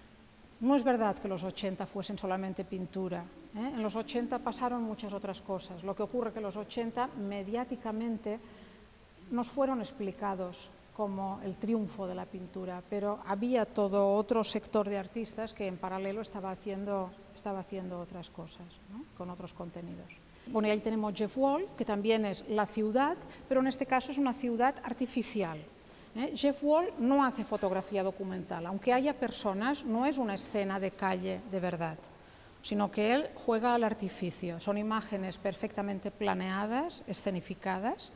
No es verdad que los 80 fuesen solamente pintura, en los 80 pasaron muchas otras cosas. Lo que ocurre es que los 80 mediáticamente nos fueron explicados como el triunfo de la pintura, pero había todo otro sector de artistas que en paralelo estaba haciendo otras cosas, con otros contenidos. Bueno, y ahí tenemos Jeff Wall, que también es la ciudad, pero en este caso es una ciudad artificial. Jeff Wall no hace fotografía documental, aunque haya personas, no es una escena de calle de verdad, sino que él juega al artificio. Son imágenes perfectamente planeadas, escenificadas.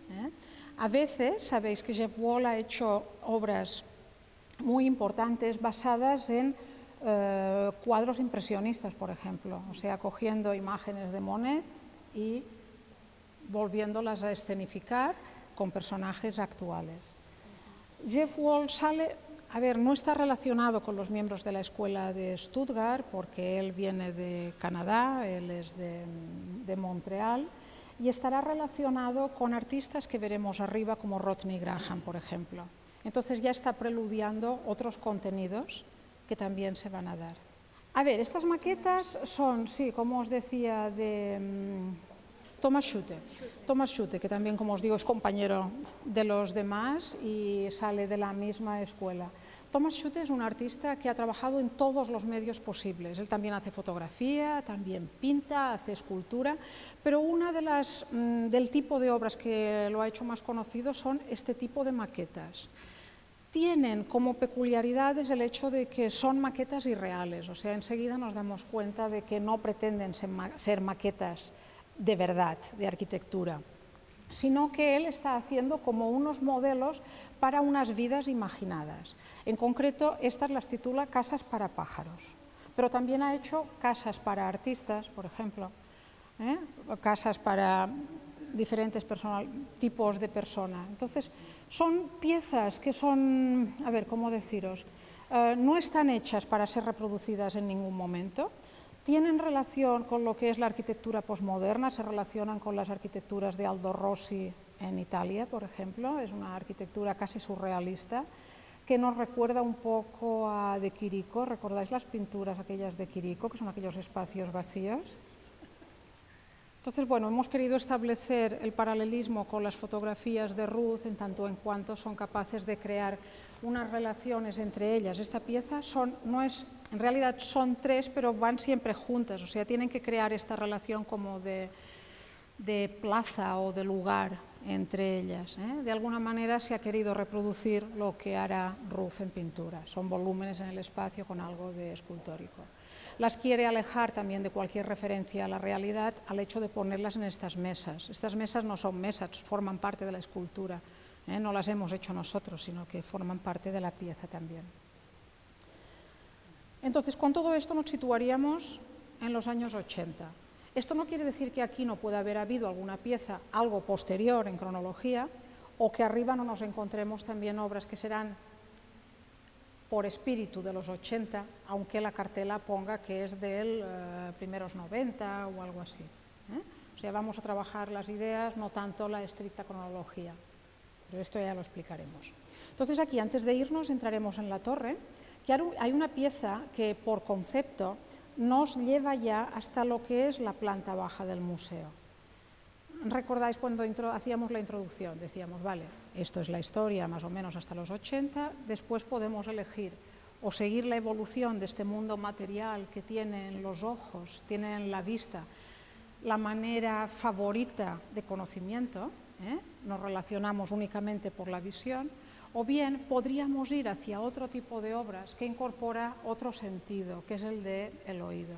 A veces, sabéis que Jeff Wall ha hecho obras muy importantes basadas en cuadros impresionistas, por ejemplo, o sea, cogiendo imágenes de Monet y volviéndolas a escenificar con personajes actuales. Jeff Wall no está relacionado con los miembros de la escuela de Stuttgart porque él viene de Canadá, él es de Montreal, y estará relacionado con artistas que veremos arriba como Rodney Graham, por ejemplo. Entonces ya está preludiando otros contenidos que también se van a dar. Estas maquetas son, sí, como os decía, de Thomas Schutte. Thomas Schutte, que también, como os digo, es compañero de los demás y sale de la misma escuela. Thomas Schutte es un artista que ha trabajado en todos los medios posibles. Él también hace fotografía, también pinta, hace escultura, pero una de del tipo de obras que lo ha hecho más conocido son este tipo de maquetas. Tienen como peculiaridades el hecho de que son maquetas irreales, o sea, enseguida nos damos cuenta de que no pretenden ser maquetas de verdad, de arquitectura, sino que él está haciendo como unos modelos para unas vidas imaginadas. En concreto, estas las titula Casas para pájaros, pero también ha hecho casas para artistas, por ejemplo, casas para diferentes tipos de persona. Entonces, son piezas que son, ¿cómo deciros? No están hechas para ser reproducidas en ningún momento. Tienen relación con lo que es la arquitectura posmoderna, se relacionan con las arquitecturas de Aldo Rossi en Italia, por ejemplo. Es una arquitectura casi surrealista que nos recuerda un poco a De Chirico. ¿Recordáis las pinturas aquellas de Chirico, que son aquellos espacios vacíos? Entonces, hemos querido establecer el paralelismo con las fotografías de Ruth en tanto en cuanto son capaces de crear unas relaciones entre ellas. Esta pieza en realidad son tres, pero van siempre juntas, o sea, tienen que crear esta relación como de plaza o de lugar, entre ellas. De alguna manera se ha querido reproducir lo que hará Ruff en pintura. Son volúmenes en el espacio con algo de escultórico. Las quiere alejar también de cualquier referencia a la realidad al hecho de ponerlas en estas mesas. Estas mesas no son mesas, forman parte de la escultura. No las hemos hecho nosotros, sino que forman parte de la pieza también. Entonces, con todo esto nos situaríamos en los años 80. Esto no quiere decir que aquí no pueda haber habido alguna pieza algo posterior en cronología, o que arriba no nos encontremos también obras que serán por espíritu de los 80, aunque la cartela ponga que es del primeros 90 o algo así. O sea, vamos a trabajar las ideas, no tanto la estricta cronología, pero esto ya lo explicaremos. Entonces aquí, antes de irnos, entraremos en la torre, que hay una pieza que por concepto nos lleva ya hasta lo que es la planta baja del museo. ¿Recordáis cuando hacíamos la introducción? Decíamos, vale, esto es la historia más o menos hasta los 80, después podemos elegir o seguir la evolución de este mundo material que tienen los ojos, tienen la vista, la manera favorita de conocimiento, nos relacionamos únicamente por la visión, o bien podríamos ir hacia otro tipo de obras que incorpora otro sentido, que es el del oído.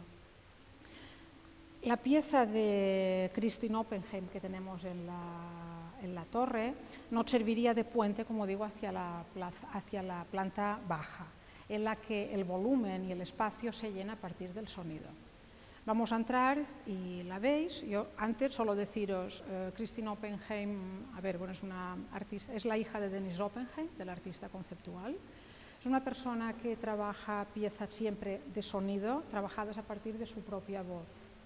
La pieza de Christine Oppenheim que tenemos en la torre nos serviría de puente, como digo, hacia la planta baja, en la que el volumen y el espacio se llena a partir del sonido. Vamos a entrar y la veis. Yo antes solo deciros, Christine Oppenheim, es una artista, es la hija de Dennis Oppenheim, del artista conceptual. Es una persona que trabaja piezas siempre de sonido, trabajadas a partir de su propia voz.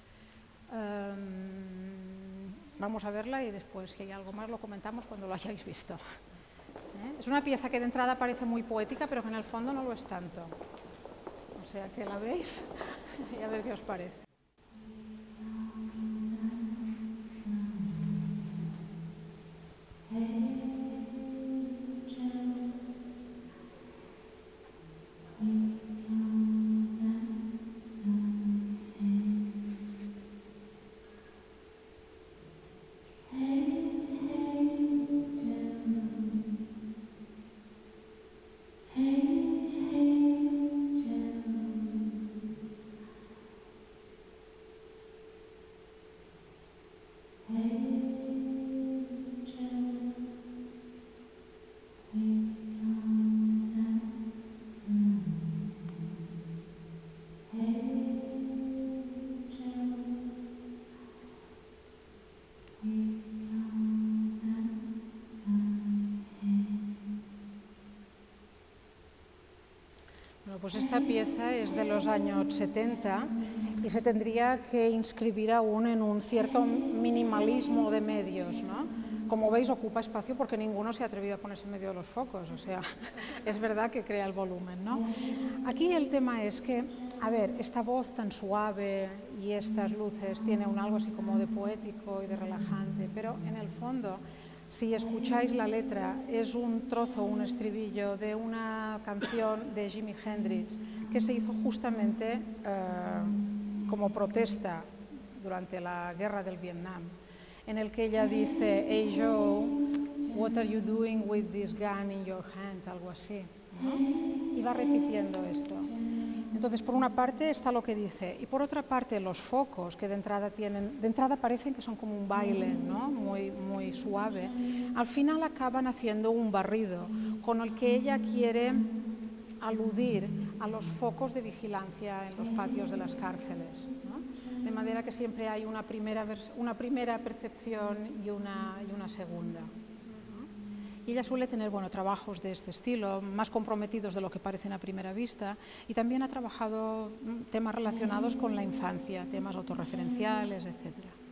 Vamos a verla y después, si hay algo más, lo comentamos cuando lo hayáis visto. Es una pieza que de entrada parece muy poética, pero que en el fondo no lo es tanto. O sea que la veis y a ver qué os parece. Pues esta pieza es de los años 70 y se tendría que inscribir aún en un cierto minimalismo de medios, ¿no? Como veis, ocupa espacio porque ninguno se ha atrevido a ponerse en medio de los focos, o sea, es verdad que crea el volumen, ¿no? Aquí el tema es que, esta voz tan suave y estas luces tiene algo así como de poético y de relajante, pero en el fondo, si escucháis la letra, es un trozo, un estribillo de una canción de Jimi Hendrix que se hizo justamente como protesta durante la guerra del Vietnam, en el que ella dice, "Hey Joe, what are you doing with this gun in your hand?", algo así, ¿no? Y va repitiendo esto. Entonces, por una parte está lo que dice, y por otra parte los focos que de entrada parecen que son como un baile, ¿no? Muy suave, al final acaban haciendo un barrido con el que ella quiere aludir a los focos de vigilancia en los patios de las cárceles, ¿no? De manera que siempre hay una primera percepción y una segunda. Y ella suele tener trabajos de este estilo, más comprometidos de lo que parecen a primera vista, y también ha trabajado temas relacionados con la infancia, temas autorreferenciales, etc.